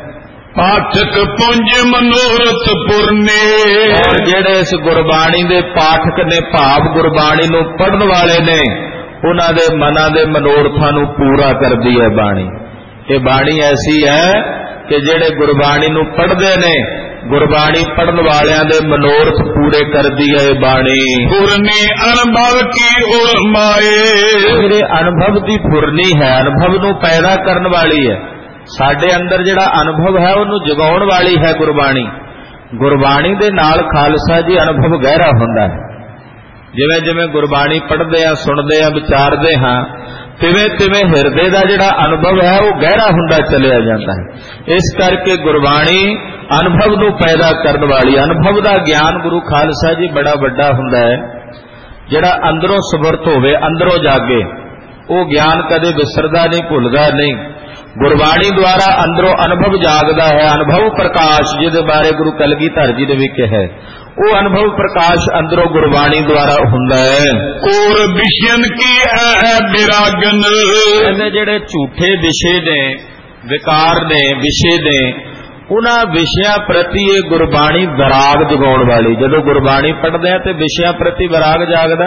ਪਾਠਕ ਪੁੰਜ ਮਨੋਰਥ ਪੁਰਨੇ, ਔਰ ਜਿਹੜੇ ਇਸ ਗੁਰਬਾਣੀ ਦੇ ਪਾਠਕ ਨੇ, ਭਾਵ ਗੁਰਬਾਣੀ ਨੂੰ ਪੜ੍ਹਨ ਵਾਲੇ ਨੇ, ਉਹਨਾਂ ਦੇ ਮਨਾਂ ਦੇ ਮਨੋਰਥਾਂ ਨੂੰ ਪੂਰਾ ਕਰਦੀ ਹੈ ਬਾਣੀ। ਇਹ ਬਾਣੀ ਐਸੀ ਹੈ ਕਿ ਜਿਹੜੇ ਗੁਰਬਾਣੀ ਨੂੰ ਪੜ੍ਹਦੇ ਨੇ, ਗੁਰਬਾਣੀ ਪੜ੍ਹਨ ਵਾਲਿਆਂ ਦੇ ਮਨੋਰਥ ਪੂਰੇ ਕਰਦੀ ਹੈ ਇਹ ਬਾਣੀ। ਪੁਰਨੀ ਅਨੁਭਵ ਕੀ ਉਰ ਮਾਏ, ਜਿਹੜੇ ਅਨੁਭਵ ਦੀ ਪੁਰਨੀ ਹੈ, ਅਨੁਭਵ ਨੂੰ ਪੈਦਾ ਕਰਨ ਵਾਲੀ ਹੈ। ਸਾਡੇ ਅੰਦਰ ਜਿਹੜਾ ਅਨੁਭਵ ਹੈ ਉਹਨੂੰ ਜਗਾਉਣ ਵਾਲੀ ਹੈ ਗੁਰਬਾਣੀ। ਗੁਰਬਾਣੀ ਦੇ ਨਾਲ ਖਾਲਸਾ ਜੀ ਅਨੁਭਵ ਗਹਿਰਾ ਹੁੰਦਾ ਹੈ। ਜਿਵੇਂ ਜਿਵੇਂ ਗੁਰਬਾਣੀ ਪੜ੍ਹਦੇ ਆ, ਸੁਣਦੇ ਆ, ਵਿਚਾਰਦੇ ਹਾਂ, ਤਿਵੇਂ ਤਿਵੇਂ ਹਿਰਦੇ ਦਾ ਜਿਹੜਾ ਅਨੁਭਵ ਹੈ ਉਹ ਗਹਿਰਾ ਹੁੰਦਾ ਚਲਿਆ ਜਾਂਦਾ ਹੈ। ਇਸ ਕਰਕੇ ਗੁਰਬਾਣੀ ਅਨੁਭਵ ਨੂੰ ਪੈਦਾ ਕਰਨ ਵਾਲੀ। ਅਨੁਭਵ ਦਾ ਗਿਆਨ ਗੁਰੂ ਖਾਲਸਾ ਜੀ ਬੜਾ ਵੱਡਾ ਹੁੰਦਾ ਹੈ। ਜਿਹੜਾ ਅੰਦਰੋਂ ਸਮਰਥ ਹੋਵੇ, ਅੰਦਰੋਂ ਜਾਗੇ, ਉਹ ਗਿਆਨ ਕਦੇ ਵਿਸਰਦਾ ਨਹੀਂ, ਭੁੱਲਦਾ ਨਹੀਂ। ਗੁਰਬਾਣੀ ਦੁਆਰਾ ਅੰਦਰੋਂ ਅਨੁਭਵ ਜਾਗਦਾ ਹੈ। ਅਨੁਭਵ ਪ੍ਰਕਾਸ਼, ਜਿਹਦੇ ਬਾਰੇ ਗੁਰੂ ਕਲਗੀਧਰ ਜੀ ਨੇ ਵੀ ਕਿਹਾ, ਉਹ ਅਨੁਭਵ ਪ੍ਰਕਾਸ਼ ਅੰਦਰੋਂ ਗੁਰਬਾਣੀ ਦੁਆਰਾ ਹੁੰਦਾ ਹੈ। ਔਰ ਵਿਸ਼ਯਨ ਕੀ ਹੈ ਵਿਰਾਗਨ, ਕਹਿੰਦੇ ਜਿਹੜੇ ਝੂਠੇ ਵਿਸ਼ੇ ਨੇ, ਵਿਕਾਰ ਨੇ, ਵਿਸ਼ੇ ਨੇ, ਉਹਨਾਂ ਵਿਸ਼ਿਆਂ ਪ੍ਰਤੀ ਇਹ ਗੁਰਬਾਣੀ ਵਿਰਾਗ ਜਗਾਉਣ ਵਾਲੀ। ਜਦੋਂ ਗੁਰਬਾਣੀ ਪੜ੍ਹਦੇ ਆ ਤੇ ਵਿਸ਼ਿਆਂ ਪ੍ਰਤੀ ਵਿਰਾਗ ਜਾਗਦਾ।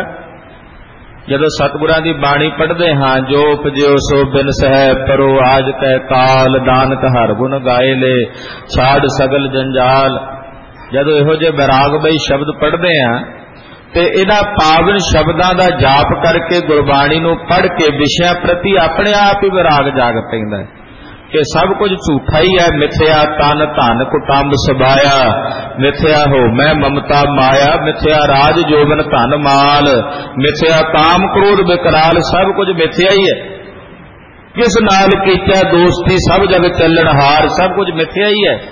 ਜਦੋਂ ਸਤਿਗੁਰਾਂ ਦੀ ਬਾਣੀ ਪੜ੍ਹਦੇ ਹਾਂ, ਜੋ ਉਪਜਿਓ ਸੋ ਬਿਨ ਸਹਿ ਪਰੋ ਆਜ ਕੈ ਕਾਲ, ਨਾਨਕ ਹਰਿ ਗੁਣ ਗਾਏ ਲੈ ਛਾੜ ਸਗਲ ਜੰਜਾਲ। ਜਦੋਂ ਇਹੋ ਜਿਹੇ ਵਿਰਾਗਮਈ ਸ਼ਬਦ ਪੜ੍ਹਦੇ ਹਾਂ ਤੇ ਇਹਨਾਂ ਪਾਵਨ ਸ਼ਬਦਾਂ ਦਾ ਜਾਪ ਕਰਕੇ, ਗੁਰਬਾਣੀ ਨੂੰ ਪੜ੍ਹ ਕੇ ਵਿਸ਼ਿਆਂ ਪ੍ਰਤੀ ਆਪਣੇ ਆਪ ਹੀ ਵਿਰਾਗ ਜਾਗ ਪੈਂਦਾ ਹੈ। कि सब कुछ झूठा ही है। मिथ्या तन धन कुटुंब सबाया, मिथ्या हो मैं ममता माया, मिथ्या राज जोबन धन माल, मिथ्या काम क्रोध विकराल, सब कुछ मिथ्या ही है। किस नाल कीता दोस्ती सब जग चलन हार, सब कुछ मिथ्या ही है।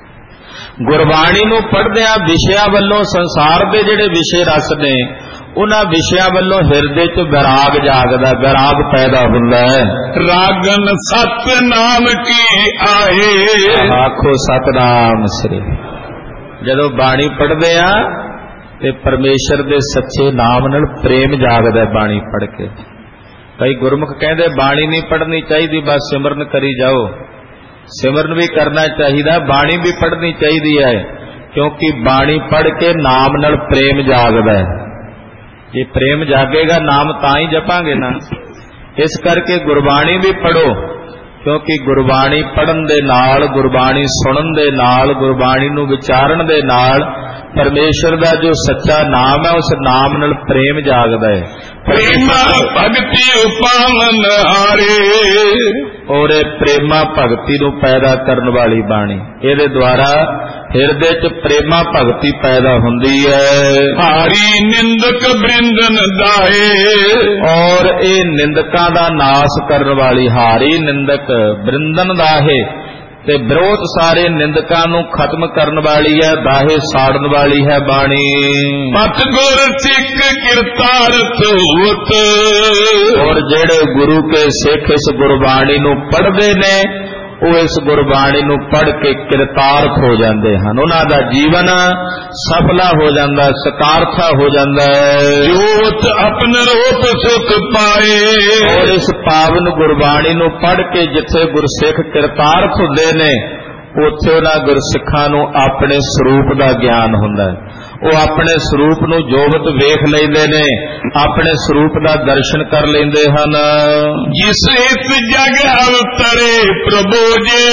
गुरबाणी नूं पढ़दिआं विषयां वल्लों संसार दे जिहड़े विषय रस ने उन्हां विषयां वल्लों हिरदे च वैराग जागदा, वैराग पैदा हुंदा है। रागन सतनाम की आए, आखो सतनाम श्री। जदों बाणी पढ़दे आ ते परमेश्वर दे सच्चे नाम नाल प्रेम जागदा बाणी पढ़ के। कई गुरमुख कहंदे बाणी नहीं पढ़नी चाहिदी, बस सिमरन करी जाओ। सिमरन भी करना चाहिए, बाणी भी पढ़नी चाहिए है, क्योंकि बाणी पढ़ के नाम नाल प्रेम जागदा है। ये प्रेम जागेगा नाम तां ही जपांगे ना। इस करके गुरबाणी भी पढ़ो, क्योंकि गुरबाणी पढ़न दे नाल, गुरबाणी सुनन दे नाल, गुरबाणी नूं विचारण दे नाल परमेश्वर दा जो सच्चा नाम है उस नाम नाल प्रेम जागदा है। प्रेमा भगति उपावन हारे, और प्रेमा भगती नूं पैदा करन वाली बाणी, इहदे द्वारा हिरदे च प्रेमा भगती पैदा हुंदी है। हारी निंदक बृंदन दाए, और ये निंदकां दा नाश करन वाली, हारी निंदक बृंदन दाहे, ते विरोध सारे निंदकां नूं खत्म करन वाली है, दाहे साड़न वाली है बाणी। पथ गुर सिख किरतारथ होत, और जेड़े गुरु के सिख इस गुरबाणी नूं पढ़दे ने वो इस गुरबाणी नूं पढ़ के किरतार्थ हो जाते हैं, उन्हां दा जीवन सफला हो जाता, सकार्था हो जाता है। जोत अपने रूप सुख पाए, और इस पावन गुरबाणी नूं पढ़ के जिथे गुरसिख किरतार्थ हुंदे ने उत्थे उन्हां गुरसिखां नूं अपने स्वरूप दा ज्ञान हुंदा है। वो अपने स्वरूप नूं जोबत वेख लैंदे ने, अपने स्वरूप दा दर्शन कर लैंदे हन। जिस इस जग अवतरे प्रभु जे,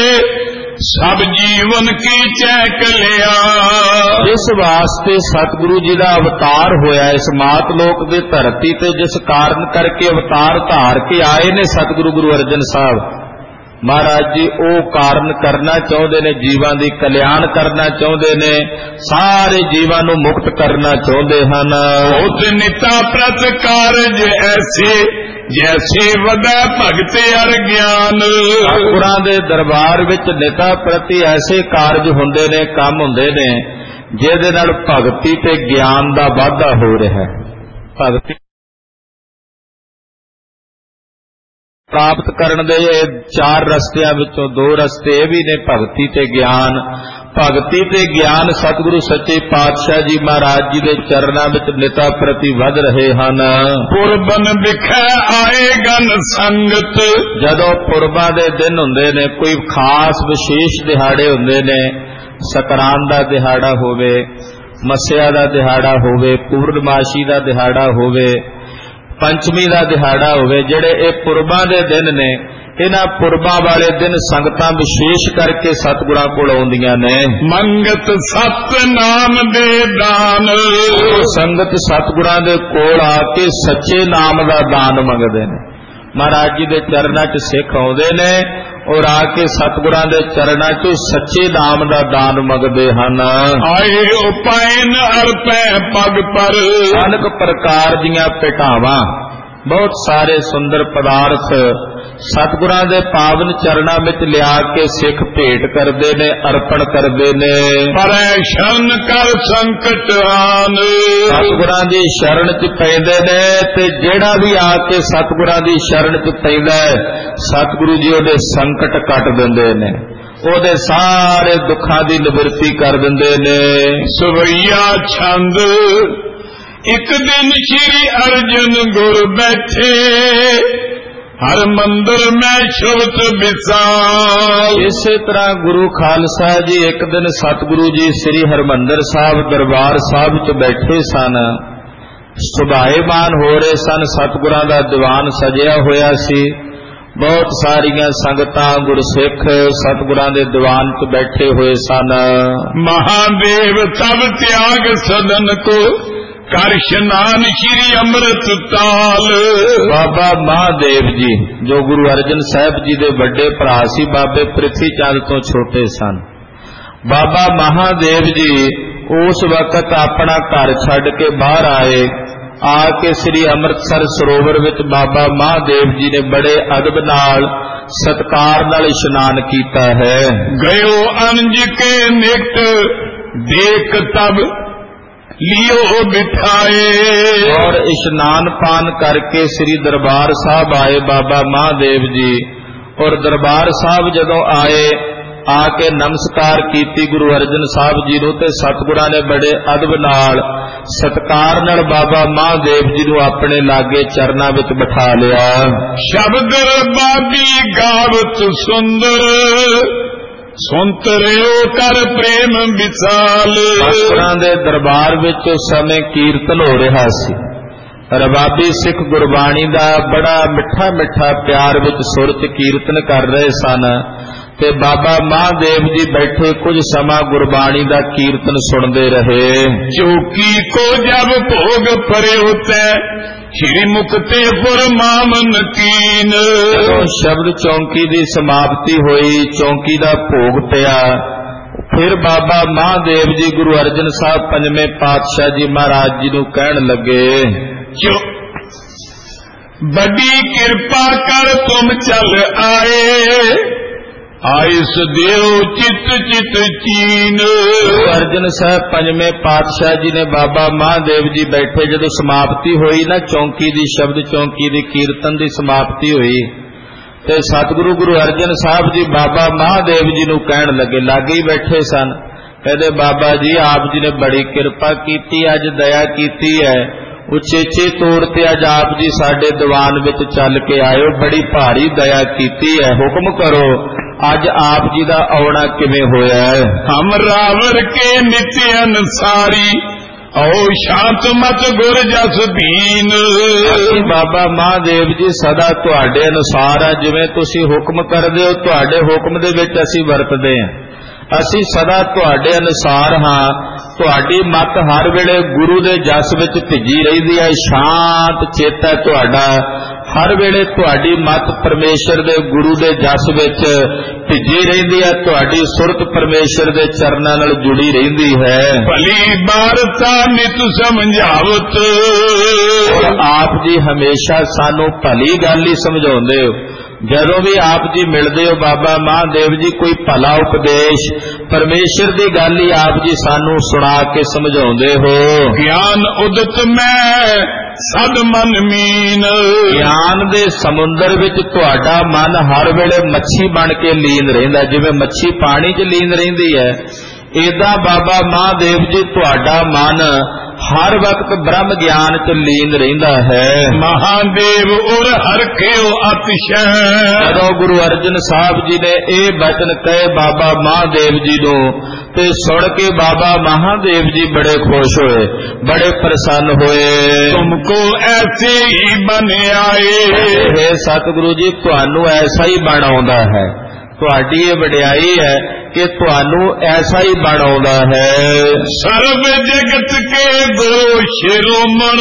सब जीवन की चैक लिया। जिस वास्ते सतगुरु जी दा अवतार होया इस मातलोक दे धरती ते, जिस कारण करके अवतार धार के आए ने सतगुरु गुरु अर्जन साहब महाराज जी, वो कारण करना चाहते ने, जीवां दी कल्याण करना चाहते ने, सारे जीवां नूं मुक्त करना चाहते हैं। उत निता प्रत कारज ऐसे जैसे वदा भगत अर ज्ञान, सतगुरां दे दरबार विच निता प्रति ऐसे कारज हुंदे ने, काम हुंदे ने जिहदे नाल भगती ते ज्ञान दा वाधा हो रहा है। भगती प्राप्त करने दे चार रस्तियां विचों दो रस्ते भी ने, भगती ते ज्ञान। भगती ते ज्ञान सतगुरु सच्चे पातशाह जी महाराज जी दे चरणां विच निता प्रति वध रहे हन। पुरबन बिखै आए गन संगत, जदों पुरबां दे दिन हुंदे ने, कोई खास विशेष दिहाड़े हुंदे ने, सकरांत दा दिहाड़ा होवे, मस्या दा दिहाड़ा होवे, पूर्णमाशी दा दिहाड़ा होवे, पंचमी का दिहाड़ा होवे, जेड़े ये पुरबां दे दिन ने, इन्हां पुरबां वाले दिन संगतां विशेष करके सतगुरां कोल आउंदियां ने। मंगत सतनाम दे दान, संगत सतगुरां दे कोल आके सच्चे नाम दा दान मंगदे ने। महाराज जी दे चरणां च सिख आउंदे ने और आके सतगुरां दे चरणां च सच्चे नाम दा दान मंगदे हन। आए उपायन अर्पै पग पर, अनेक प्रकार दीयां भेटावां, बहुत सारे सुंदर पदार्थ सतगुरां दे पावन चरणां विच लिया के सिख भेंट करदे ने, अर्पण करदे ने। परै शरण कर संकट आन, सतगुरां दी शरण च पैंदे ने, ते जेड़ा भी आके सतगुरां दी शरण च पैंदा है सतगुरु जी ओदे संकट कट दिंदे ने, ओदे सारे दुखां दी निवृत्ति कर दिंदे ने। सवैया छंद एक दिन श्री अर्जन गुर बैठे, हर मंदिर में शुभत विशाल। इसे तरह गुरु खालसा जी एक दिन सतगुरु जी श्री हरमंदिर साहब दरबार साहब च बैठे सन, सुभाएमान हो रहे सन, सतगुरां दा दीवान सजिया होया सी, बहुत सारियां संगतां गुरसिख सतगुरां दे दीवान च बैठे हुए सन। महादेव तब त्याग सदन को ਕਰ ਇਸ਼ਨਾਨ ਸ਼੍ਰੀ ਅੰਮ੍ਰਿਤ ਤਾਲ। ਬਾਬਾ ਮਹਾਦੇਵ ਜੀ ਜੋ ਗੁਰੂ ਅਰਜਨ ਸਾਹਿਬ ਜੀ ਦੇ ਵੱਡੇ ਭਰਾ ਸੀ, ਬਾਬੇ ਪ੍ਰਿਥੀ ਚੰਦ ਤੋਂ ਛੋਟੇ ਸਨ। ਬਾਬਾ ਮਹਾਦੇਵ ਜੀ ਉਸ ਵਕਤ ਆਪਣਾ ਘਰ ਛੱਡ ਕੇ ਬਾਹਰ ਆਏ। ਆ ਕੇ ਸ੍ਰੀ ਅੰਮ੍ਰਿਤਸਰ ਸਰੋਵਰ ਵਿੱਚ ਬਾਬਾ ਮਹਾਦੇਵ ਜੀ ਨੇ ਬੜੇ ਅਦਬ ਨਾਲ ਸਤਕਾਰ ਨਾਲ ਇਸ਼ਨਾਨ ਕੀਤਾ ਹੈ। ਗਇਓ ਅਨਜ ਕੇ ਨਿਕਟ ਦੇਖ ਤਬ ਲਿਓ ਬਿਠਾਏ। और इशनान पान करके श्री दरबार साहब आए बाबा महादेव जी। और दरबार साहब जदों आए आके नमस्कार कीती गुरु अर्जन साहब जी नूं ते सतगुरां ने बड़े अदब नाल सत्कार नाल बाबा महादेव जी नूं अपने लागे चरनां विच बिठा लिया। शब्द बाबी गावत सुंदर सुनतरियो कर प्रेम विसाल। सतगुरां दे दरबार विच उस समय कीर्तन हो रहा सी। रबाबी सिख गुरबाणी दा बड़ा मिठा मिठा प्यार विच सुर च कीर्तन कर रहे सन ते बाबा महादेव जी बैठे कुछ समा गुरबाणी दा कीर्तन सुनते रहे। चौकी को जब भोग परे होते श्री मुक्ते फरमावन कीन। शब्द चौंकी दी समाप्ति हुई, चौंकी दा भोग पिया। फिर बाबा महादेव जी गुरु अर्जन साहब पंजवें पातशाह जी महाराज जी नूं कहण लगे, बड़ी कृपा कर तुम चल आए आइस देव चित चित चीन। अर्जन साहब पंजवें पातशाह जी ने बाबा महादेव जी बैठे जदों समाप्ति हुई ना चौंकी दी, शब्द चौंकी दी कीर्तन दी समाप्ति हुई ते सतगुरु गुरु अर्जन साहब जी बाबा महादेव जी नूं कहण लगे, लागे ही बैठे सन। कहते बाबा जी आप जी ने बड़ी कृपा कीती, अज दया कीती है, उचेचे तौर ते अज आप जी साडे दीवान विच चल के आयो, बड़ी भारी दया कीती है, हुक्म करो अज आप जी दा आउणा किवें होया है। हम रावण के नित्य अनुसारी ओ शांत मत गुर जस दीन। बाबा महादेव जी सदा तुहाडे अनुसार है, जिवें तुसीं हुक्म करदे हो तुहाडे हुक्म दे विच असीं वरतदे हां। असीं सदा तुहाडे अनुसार हां, तुहाडी मत हर वेले गुरु दे जस विच भिजी रहिंदी है, शांत चेत है तुहाडा, हर वेले तुहाडी मत परमेश्वर दे गुरु दे जस विच भिजी रहिंदी है, तुहाडी सुरत परमेश्वर दे चरनां नाल जुड़ी रहिंदी है। भली बारता नित समझावत। आप जी हमेशा सानू भली गल ही समझाउंदे हो। जदों भी आप जी मिलते हो बाबा महादेव जी कोई भला उपदेश परमेश्वर की गल ही आप जी सानू सुना के समझाउंदे हो। ज्ञान उदत में सद मन मीन। ज्ञान दे समुंदर विच तुहाडा मन हर वेले मच्छी बन के लीन रहिंदा, जिवें मच्छी पानी च लीन रहिंदी है, इदा बाबा महादेव जी तुहाडा मन हर वक्त ब्रह्म ज्ञान च लीन रहिंदा है। महादेव उर हरख्यो अतिशय। जदों गुरु अर्जन साहब जी ने ये वचन कहे बाबा महादेव जी नूं ते सुन के बाबा महादेव जी बड़े खुश होए, बड़े प्रसन्न होए। तुमको ऐसे ही बन आए। हे सतगुरु जी तुहानू ऐसा ही बन आउंदा है, तुहाडी ये वडियाई है कि तुहानू ऐसा ही बन आउंदा है। सर्व जगत के गुरु शिरोमण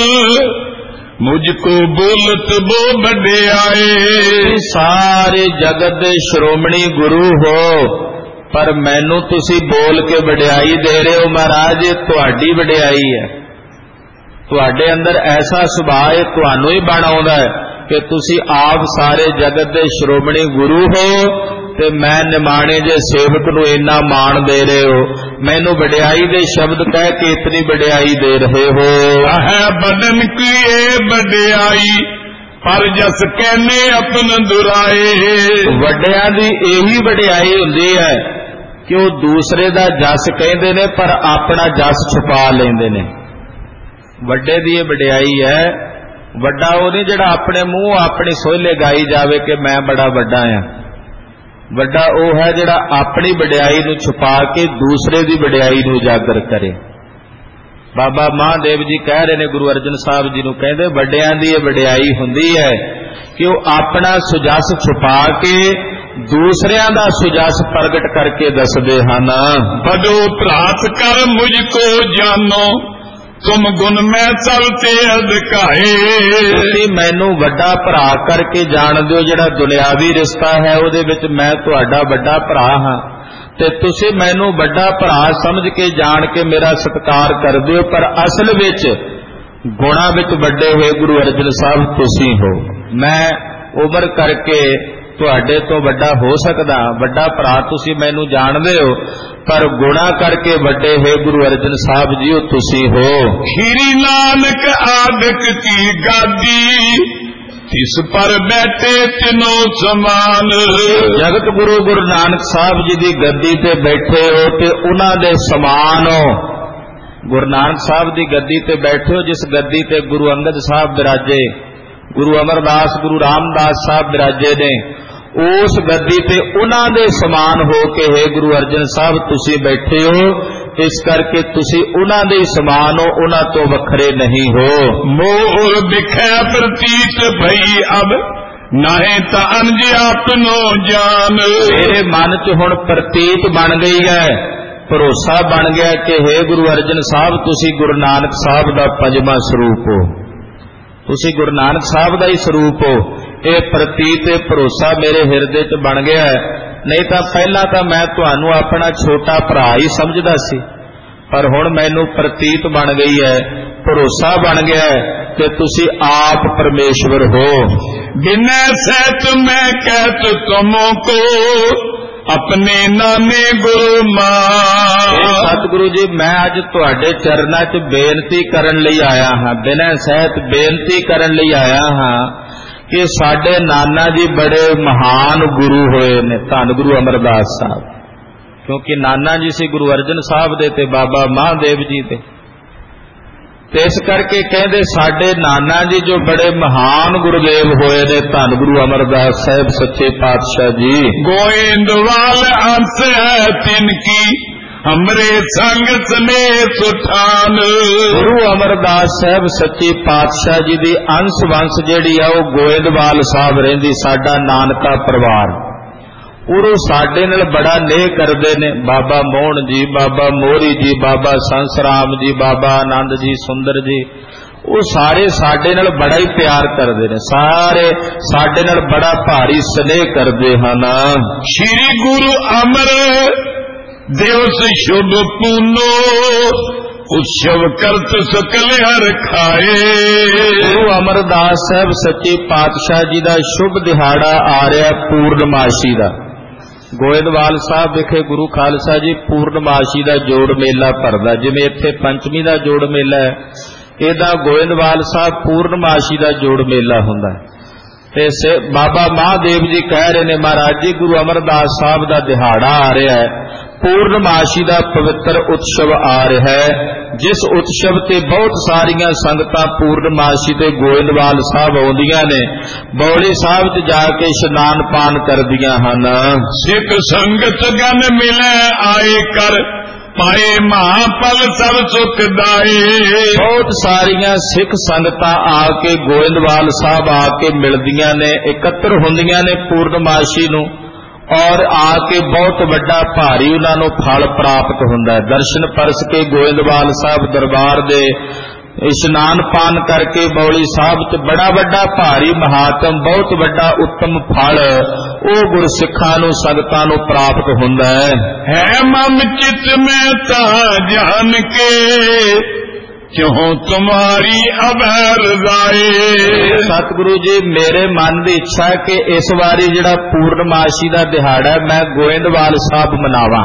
मुझको बोलत वो बड़े आए। सारे जगत दे श्रोमणी गुरु हो पर मैनू तुसी बोल के वडियाई दे रहे हो। महाराज ये तुहाडी वडियाई है, तुहाडे अंदर ऐसा सुभाव है, तुहानू ही बन आउंदा है कि तुसी आप सारे जगत दे श्रोमणी गुरु हो ते मैं निमाणे जे सेवक नूं इन्ना मान दे रहे हो, मैनू वडियाई दे शब्द कह के इतनी वडियाई दे रहे हो। है बदन की ये वडियाई पर जस कहने अपन दुराए। वड्डियां दी यही वडियाई हुंदी है कि वो दूसरे दा जस कहंदे ने पर अपना जस छुपा लैंदे ने। वड्डे दी ये वडियाई है, वड्डा वो नहीं जिहड़ा अपने मूँह अपनी सोहले गाई जावे कि मैं बड़ा वड्डा हां। वड्डा वो है जिहड़ा अपनी वडियाई नूं छुपा के दूसरे दी वडियाई नूं उजागर करे। बाबा महादेव जी कह रहे ने गुरु अर्जन साहब जी नूं कहंदे वड्डियां दी ये वडियाई हुंदी है कि वो अपना सुजस छुपा के दूसरियां दा सुजस प्रगट करके दसदे हन। बड़ो प्रात कर मुझको जानो तुम गुण में चलते अधकाए। ਤੁਸੀਂ ਮੈਨੂੰ ਵੱਡਾ ਭਰਾ ਕਰਕੇ ਜਾਣਦੇ ਹੋ। ਜਿਹੜਾ ਦੁਨਿਆਵੀ ਰਿਸ਼ਤਾ ਹੈ ਉਹਦੇ ਵਿੱਚ ਮੈਂ ਤੁਹਾਡਾ ਵੱਡਾ ਭਰਾ ਹਾਂ ਤੇ ਤੁਸੀਂ ਮੈਨੂੰ ਵੱਡਾ ਭਰਾ ਸਮਝ ਕੇ ਜਾਣ ਕੇ ਮੇਰਾ ਸਤਿਕਾਰ ਕਰਦੇ ਹੋ, ਪਰ ਅਸਲ ਵਿੱਚ ਗੁਣਾਂ ਵਿੱਚ ਵੱਡੇ ਹੋਏ ਗੁਰੂ ਅਰਜਨ ਸਾਹਿਬ ਤੁਸੀਂ ਹੋ। ਮੈਂ ਉਮਰ ਕਰਕੇ ਤੁਹਾਡੇ ਤੋਂ ਵੱਡਾ ਹੋ ਸਕਦਾ, ਵੱਡਾ ਭਰਾ ਤੁਸੀਂ ਮੈਨੂੰ ਜਾਣਦੇ ਹੋ, ਪਰ ਗੁਣਾ ਕਰਕੇ ਵੱਡੇ ਹੋਏ ਗੁਰੂ ਅਰਜਨ ਸਾਹਿਬ ਜੀ ਉਹ ਤੁਸੀਂ ਹੋ। ਖੀਰੀ ਨਾਨਕ ਆਦਿਕ ਕੀ ਗਾਦੀ, ਤਿਸ ਪਰ ਬੈਠੇ ਤਿਨੋ ਸਮਾਨ। ਜਗਤ ਗੁਰੂ ਗੁਰੂ ਨਾਨਕ ਸਾਹਿਬ ਜੀ ਦੀ ਗੱਦੀ ਤੇ ਬੈਠੇ ਹੋ ਤੇ ਉਹਨਾਂ ਦੇ ਸਮਾਨ ਹੋ। ਗੁਰੂ ਨਾਨਕ ਸਾਹਿਬ ਦੀ ਗੱਦੀ ਤੇ ਬੈਠੇ ਹੋ ਜਿਸ ਗੱਦੀ ਤੇ ਗੁਰੂ ਅੰਗਦ ਸਾਹਿਬ ਬਿਰਾਜੇ, ਗੁਰੂ ਅਮਰਦਾਸ, ਗੁਰੂ ਰਾਮਦਾਸ ਸਾਹਿਬ ਬਿਰਾਜੇ ਨੇ, ਉਸ ਗੱਦੀ ਤੇ ਉਹਨਾਂ ਦੇ ਸਮਾਨ ਹੋ ਕੇ ਹੈ ਗੁਰੂ ਅਰਜਨ ਸਾਹਿਬ ਤੁਸੀਂ ਬੈਠੇ ਹੋ। ਇਸ ਕਰਕੇ ਤੁਸੀਂ ਉਹਨਾਂ ਦੇ ਸਮਾਨ ਹੋ, ਉਹਨਾਂ ਤੋਂ ਵੱਖਰੇ ਨਹੀਂ ਹੋ। ਮੋਰ ਦਿਖੈ ਪ੍ਰਤੀਤ ਭਈ ਅਬ, ਨਾਹੀਂ ਤਾਂ ਅੰਜ ਆਪਨੋ ਜਾਨ। ਮੇਰੇ ਮਨ 'ਚ ਹੁਣ ਪ੍ਰਤੀਤ ਬਣ ਗਈ ਹੈ, ਭਰੋਸਾ ਬਣ ਗਿਆ ਕਿ ਹੈ ਗੁਰੂ ਅਰਜਨ ਸਾਹਿਬ ਤੁਸੀਂ ਗੁਰੂ ਨਾਨਕ ਸਾਹਿਬ ਦਾ ਪੰਜਵਾਂ ਸਰੂਪ ਹੋ, ਤੁਸੀਂ ਗੁਰੂ ਨਾਨਕ ਸਾਹਿਬ ਦਾ ਹੀ ਸਰੂਪ ਹੋ। ਇਹ ਪ੍ਰਤੀਤ, ਇਹ ਭਰੋਸਾ ਮੇਰੇ ਹਿਰਦੇ 'ਚ ਬਣ ਗਿਆ ਹੈ। ਨਹੀਂ ਤਾਂ ਪਹਿਲਾਂ ਤਾਂ ਮੈਂ ਤੁਹਾਨੂੰ ਆਪਣਾ ਛੋਟਾ ਭਰਾ ਹੀ ਸਮਝਦਾ ਸੀ, ਪਰ ਹੁਣ ਮੈਨੂੰ ਪ੍ਰਤੀਤ ਬਣ ਗਈ ਹੈ, ਭਰੋਸਾ ਬਣ ਗਿਆ ਹੈ ਕਿ ਤੁਸੀਂ ਆਪ ਪਰਮੇਸ਼ਵਰ ਹੋ। ਬਿਨੈ ਸਹਿਤ ਮੈਂ ਕਹਿਤ ਤੁਮੋ ਕੋ, ਆਪਣੇ ਨਾਮੇ ਗੁਰੂ ਮਾਨ। ਸਤਿਗੁਰੂ ਜੀ, ਮੈਂ ਅੱਜ ਤੁਹਾਡੇ ਚਰਨਾਂ 'ਚ ਬੇਨਤੀ ਕਰਨ ਲਈ ਆਇਆ ਹਾਂ, ਬਿਨੈ ਸਹਿਤ ਬੇਨਤੀ ਕਰਨ ਲਈ ਆਇਆ ਹਾਂ ਕਿ ਸਾਡੇ ਨਾਨਾ ਜੀ ਬੜੇ ਮਹਾਨ ਗੁਰੂ ਹੋਏ ਨੇ, ਧੰਨ ਗੁਰੂ ਅਮਰਦਾਸ ਸਾਹਿਬ, ਕਿਉਂਕਿ ਨਾਨਾ ਜੀ ਸੀ ਗੁਰੂ ਅਰਜਨ ਸਾਹਿਬ ਦੇ ਤੇ ਬਾਬਾ ਮਹਾਦੇਵ ਜੀ ਦੇ, ਤੇ ਇਸ ਕਰਕੇ ਕਹਿੰਦੇ ਸਾਡੇ ਨਾਨਾ ਜੀ ਜੋ ਬੜੇ ਮਹਾਨ ਗੁਰਦੇਵ ਹੋਏ ਨੇ, ਧੰਨ ਗੁਰੂ ਅਮਰਦਾਸ ਸਾਹਿਬ ਸੱਚੇ ਪਾਤਸ਼ਾਹ ਜੀ। ਗੋਇੰਦਵਾਲ ਅੰਸ ਹੈ ਤਿਨ ਕੀ, ਹਮਰੇ ਸੰਗ ਸਨੇ ਸੁਠਾਨ। ਗੁਰੂ ਅਮਰਦਾਸ ਸਾਹਿਬ ਸੱਚੇ ਪਾਤਸ਼ਾਹ ਜੀ ਦੀ ਅੰਸ਼ ਵੰਸ਼ ਜਿਹੜੀ ਆ ਉਹ ਗੋਇੰਦਵਾਲ ਸਾਹਿਬ ਰਹਿੰਦੀ, ਸਾਡਾ ਨਾਨਕਾ ਪਰਿਵਾਰ। ਉਹ ਸਾਡੇ ਨਾਲ ਬੜਾ ਨੇਹ ਕਰਦੇ ਨੇ, ਬਾਬਾ ਮੋਹਨ ਜੀ, ਬਾਬਾ ਮੋਹਰੀ ਜੀ, ਬਾਬਾ ਸੰਸਰਾਮ ਜੀ, ਬਾਬਾ ਆਨੰਦ ਜੀ, ਸੁੰਦਰ ਜੀ, ਉਹ ਸਾਰੇ ਸਾਡੇ ਨਾਲ ਬੜਾ ਹੀ ਪਿਆਰ ਕਰਦੇ ਨੇ, ਸਾਰੇ ਸਾਡੇ ਨਾਲ ਬੜਾ ਭਾਰੀ ਸਨੇਹ ਕਰਦੇ ਹਨ। ਸ਼੍ਰੀ ਗੁਰੂ ਅਮਰ ਦਿਵਸ ਸ਼ੁਭ ਪੂਨੋ, ਉਤਸਵ ਕਰਤ ਸਕਲ ਹਰ ਖਾਏ। ਗੁਰੂ ਅਮਰਦਾਸ ਸਾਹਿਬ ਸੱਚੇ ਪਾਤਸ਼ਾਹ ਜੀ ਦਾ ਸ਼ੁਭ ਦਿਹਾੜਾ ਆ ਰਿਹਾ ਪੂਰਨਮਾਸ਼ੀ ਦਾ। ਗੋਇੰਦਵਾਲ ਸਾਹਿਬ ਵਿਖੇ ਗੁਰੂ ਖਾਲਸਾ ਜੀ ਪੂਰਨਮਾਸ਼ੀ ਦਾ ਜੋੜ ਮੇਲਾ ਭਰਦਾ, ਜਿਵੇਂ ਇੱਥੇ ਪੰਚਮੀ ਦਾ ਜੋੜ ਮੇਲਾ ਹੈ, ਇਹਦਾ ਗੋਇੰਦਵਾਲ ਸਾਹਿਬ ਪੂਰਨਮਾਸ਼ੀ ਦਾ ਜੋੜ ਮੇਲਾ ਹੁੰਦਾ ਹੈ। ਤੇ ਬਾਬਾ ਮਹਾਦੇਵ ਜੀ ਕਹਿ ਰਹੇ ਨੇ, ਮਹਾਰਾਜ ਜੀ ਗੁਰੂ ਅਮਰਦਾਸ ਸਾਹਿਬ ਦਾ ਦਿਹਾੜਾ ਆ ਰਿਹਾ ਹੈ, ਪੂਰਨਮਾਸ਼ੀ ਦਾ ਪਵਿੱਤਰ ਉਤਸਵ ਆ ਰਿਹਾ ਹੈ, ਜਿਸ ਉਤਸਵ ਤੇ ਬਹੁਤ ਸਾਰੀਆਂ ਸੰਗਤਾਂ ਪੂਰਨਮਾਸ਼ੀ ਤੇ ਗੋਇੰਦਵਾਲ ਸਾਹਿਬ ਆਉਂਦੀਆਂ ਨੇ, ਬੌਲੀ ਸਾਹਿਬ 'ਚ ਜਾ ਕੇ ਇਸ਼ਨਾਨ ਪਾਨ ਕਰਦੀਆਂ ਹਨ। ਸਿੱਖ ਸੰਗਤ ਗਨ ਮਿਲੇ ਆਏ ਕਰ, ਪਾਏ ਮਹਾਪਲ ਸਭ ਸੁਖ ਦਾਏ। ਬਹੁਤ ਸਾਰੀਆਂ ਸਿੱਖ ਸੰਗਤਾਂ ਆ ਕੇ ਗੋਇੰਦਵਾਲ ਸਾਹਿਬ ਆ ਕੇ ਮਿਲਦੀਆਂ ਨੇ, ਇਕੱਤਰ ਹੁੰਦੀਆਂ ਨੇ ਪੂਰਨਮਾਸ਼ੀ ਨੂੰ, ਔਰ ਆ ਕੇ ਬਹੁਤ ਵੱਡਾ ਭਾਰੀ ਉਹਨਾਂ ਨੂੰ ਫਲ ਪ੍ਰਾਪਤ ਹੁੰਦਾ ਹੈ। ਦਰਸ਼ਨ ਪਰਸ ਕੇ ਗੋਇੰਦਵਾਲ ਸਾਹਿਬ ਦਰਬਾਰ ਦੇ ਇਸ਼ਨਾਨ ਪਾਨ ਕਰਕੇ ਬੌਲੀ ਸਾਹਿਬ 'ਚ ਬੜਾ ਵੱਡਾ ਭਾਰੀ ਮਹਾਤਮ, ਬਹੁਤ ਵੱਡਾ ਉੱਤਮ ਫਲ ਉਹ ਗੁਰਸਿੱਖਾਂ ਨੂੰ, ਸੰਗਤਾਂ ਨੂੰ ਪ੍ਰਾਪਤ ਹੁੰਦਾ ਹੈ। ਮਮ ਚਿਤ ਮੈਂ ਤਾਂ ਜਾਣ ਕੇ, ਕਿਉਂ ਤੁਮਾਰੀ ਅਭੈ ਰਜ਼ਾਏ। ਸਤਿਗੁਰੂ ਜੀ, ਮੇਰੇ ਮਨ ਦੀ ਇੱਛਾ ਹੈ ਕਿ ਇਸ ਵਾਰੀ ਜਿਹੜਾ ਪੂਰਨਮਾਸ਼ੀ ਦਾ ਦਿਹਾੜਾ ਹੈ ਮੈਂ ਗੋਇੰਦਵਾਲ ਸਾਹਿਬ ਮਨਾਵਾਂ,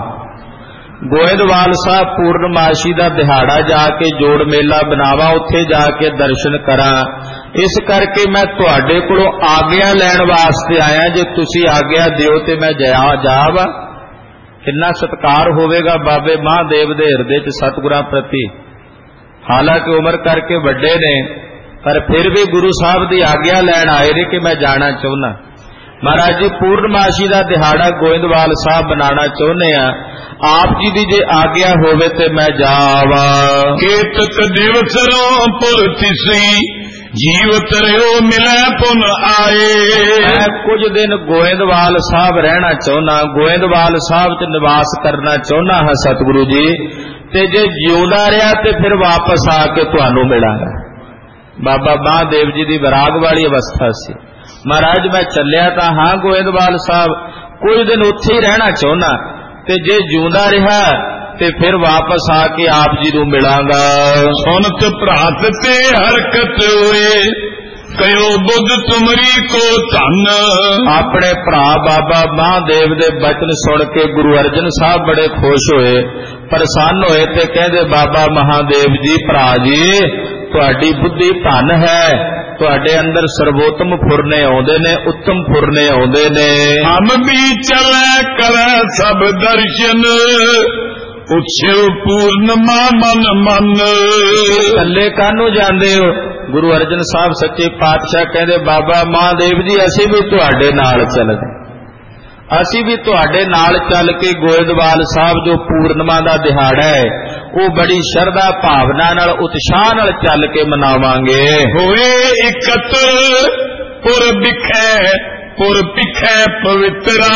ਗੋਇੰਦਵਾਲ ਸਾਹਿਬ ਪੂਰਨਮਾਸ਼ੀ ਦਾ ਦਿਹਾੜਾ ਜਾ ਕੇ ਜੋੜ ਮੇਲਾ ਬਣਾਵਾਂ, ਉੱਥੇ ਜਾ ਕੇ ਦਰਸ਼ਨ ਕਰਾਂ। ਇਸ ਕਰਕੇ ਮੈਂ ਤੁਹਾਡੇ ਕੋਲੋਂ ਆਗਿਆ ਲੈਣ ਵਾਸਤੇ ਆਇਆ, ਜੇ ਤੁਸੀਂ ਆਗਿਆ ਦਿਓ ਤੇ ਮੈਂ ਜਾਵਾਂ। ਕਿੰਨਾ ਸਤਿਕਾਰ ਹੋਵੇਗਾ ਬਾਬੇ ਮਹਾਦੇਵ ਦੇ ਹਿਰਦੇ 'ਚ ਸਤਿਗੁਰਾਂ ਪ੍ਰਤੀ। ਹਾਲਾਂਕਿ ਉਮਰ ਕਰਕੇ ਵੱਡੇ ਨੇ, ਪਰ ਫਿਰ ਵੀ ਗੁਰੂ ਸਾਹਿਬ ਦੀ ਆਗਿਆ ਲੈਣ ਆਏ ਨੇ ਕਿ ਮੈਂ ਜਾਣਾ ਚਾਹੁੰਦਾ। ਮਹਾਰਾਜ ਜੀ ਪੂਰਨਮਾਸ਼ੀ ਦਾ ਦਿਹਾੜਾ ਗੋਇੰਦਵਾਲ ਸਾਹਿਬ ਬਣਾਉਣਾ ਚਾਹੁੰਦੇ ਆ, ਆਪ ਜੀ ਦੀ ਜੇ ਆਗਿਆ ਹੋਵੇ ਤੇ ਮੈਂ ਜਾਵਾਂ। ਕੇਤਕ ਦਿਵਸ ਰੋ ਪੁਰ ਤਿਸੀ, ਜੀਵਤ ਰਿਓ ਮਿਲੈ ਪੁਨ ਆਏ। ਮੈਂ ਕੁਝ ਦਿਨ ਗੋਇੰਦਵਾਲ ਸਾਹਿਬ ਰਹਿਣਾ ਚਾਹੁੰਦਾ, ਗੋਇੰਦਵਾਲ ਸਾਹਿਬ 'ਚ ਨਿਵਾਸ ਕਰਨਾ ਚਾਹੁੰਦਾ ਹਾਂ ਸਤਿਗੁਰੂ ਜੀ, ते जे जिउंदा रहा ते फिर वापस आके तुहानू मिलांगा। बाबा महादेव जी की विराग वाली अवस्था सी। महाराज मैं चलिया तां हां गोइंदवाल साहब, कुछ दिन उत्थे ही रहना चाहुंदा, ते जे जिउंदा रहा ते फिर वापस आके आप जी नू मिलांगा। सुनत भ्रात ते हरकत हुए, कयो बुद्ध तुमरी को धन। अपने भरा बाबा महादेव दे बचन सुन के गुरु अर्जन साहब बड़े खुश होए, प्रसन्न होए ते कहंदे बाबा महादेव जी भरा जी तुहाडी बुद्धि धन है, तुहाडे अंदर सर्वोत्तम फुरने आउंदे ने, उत्तम फुरने आउंदे ने। हम भी चले करे सब दर्शन, उछिल पूर्णमा मन मन। थल्ले कानू जांदे हो? गुरु अर्जन साहब सच्चे पातशाह कहंदे बाबा महादेव जी असीं भी तुहाडे नाल चलदे, असीं भी तुहाडे नाल चल के गोइंदवाल साहब जो पूर्णिमा दा दिहाड़ा है वो बड़ी शरधा भावना नाल उत्साह नाल चल के मनावांगे। होए इकत्र पुर बिखै पुर पिखै पवित्रा,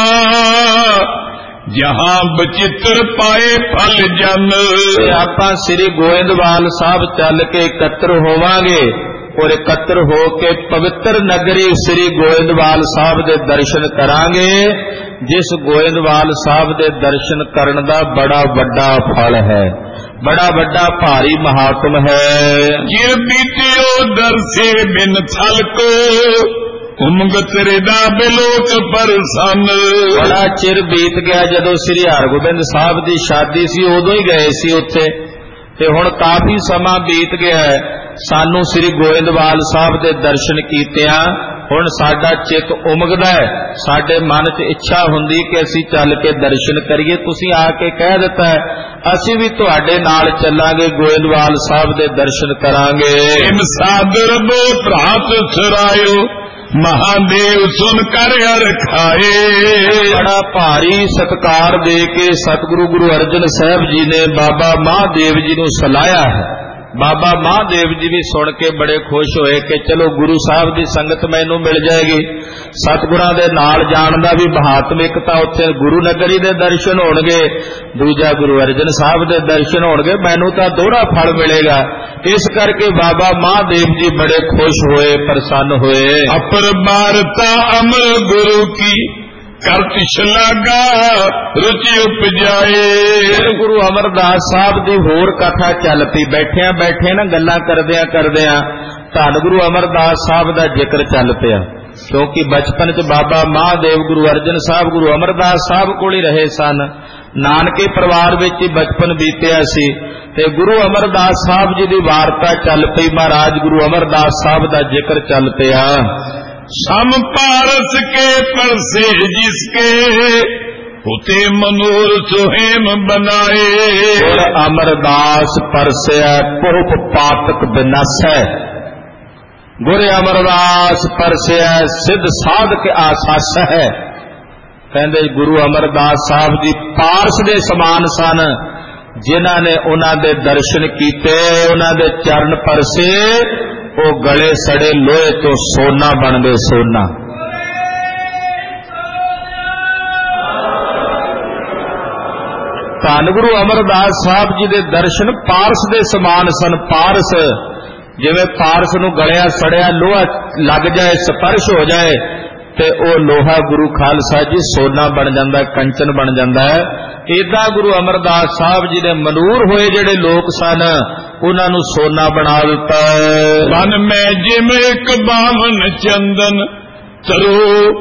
जहां बचित्र पाए फल जन। आपां श्री गोइंदवाल साहब चल के एकत्र होवांगे और एकत्र हो के पवित्र नगरी श्री गोइंदवाल साहब दे दर्शन करांगे, जिस गोइंदवाल साहब दे दर्शन करन दा बड़ा वड्डा फल है, बड़ा वड्डा भारी महात्म है। गिर बीतियो दर से बिन थल को, उमगत रिदा बिलोक परसन। बड़ा चिर बीत गया जदों श्री हरगोबिंद साहब की शादी सी, उदों ही गए सी उत्थे, ते हुण काफी समा बीत गया है, सानू श्री गोइंदवाल साहब दे दर्शन कीतियां हुण साडा चित उमगदा है, साडे मन च इच्छा हुंदी कि असीं चल के दर्शन करिए। तुसीं आके कह दिता है असीं भी तुहाडे नाल चलांगे, गोइंदवाल साहब दे दर्शन करांगे। इम सादर दो भ्रात सरायो, महादेव सुन कर हर खाए। बड़ा भारी सत्कार दे के सतगुरु गुरु अर्जन साहब जी ने बाबा महादेव जी नू सलाया है। बाबा महादेव जी भी सुन के बड़े खुश होए कि चलो गुरु साहब की संगत मैनू मिल जाएगी, सतगुरां दे नाल जाण दा भी महात्मिकता, उत्थे गुरु नगरी दे दर्शन होणगे, दूजा गुरु अर्जन साहब दे दर्शन होणगे, मैनू तां दोहरा फल मिलेगा। इस करके बाबा महादेव जी बड़े खुश होए, प्रसन्न होए। अपर बारता अमर गुरु की करत शलाघा रुचि उपजाए। गुरु अमरदास साहब की होर कथा चल पई, बैठिया बैठे ना गल्लां करदियां करदियां धन गुरु अमरदास साहब का जिक्र चल पिया, क्योंकि बचपन च बाबा महादेव गुरु अर्जन साहब गुरु अमरदास साहब कोल ही रहे सन, नानके परिवार विच ही बचपन बीतिया सी, ते गुरु अमरदास साहब जी की वार्ता चल पई, महाराज गुरु अमरदास साहब का जिक्र चल पिया। सम पारस के परसे जिसके होते मनोर सुहेम बनाए। और अमरदास परसे पुरुप पातक बिनासै, गुरु अमरदास परसे सिद्ध साधक आसास है। कहते गुरु अमरदास साहब जी पारस दे समान सन, जिन्हां ने उन्हां दे दर्शन कीते, उन्हां दे चरण परसे वो गले सड़े लोहे तो सोना बन गए, सोना। धन गुरु अमरदास साहब जी दे दर्शन पारस दे समान सन। पारस जिवें पारस नूं गलिया सड़िया लोहा लग जाए, स्पर्श हो जाए ते ओ लोहा गुरु खालसा जी सोना बन जाता है, कंचन बन जाता है। इदा गुरु अमरदास साहब जी ने मनूर होए जिहड़े लोग सन उन्हां नूं सोना बना दिता है। मन में जिम एक बावन चंदन चरो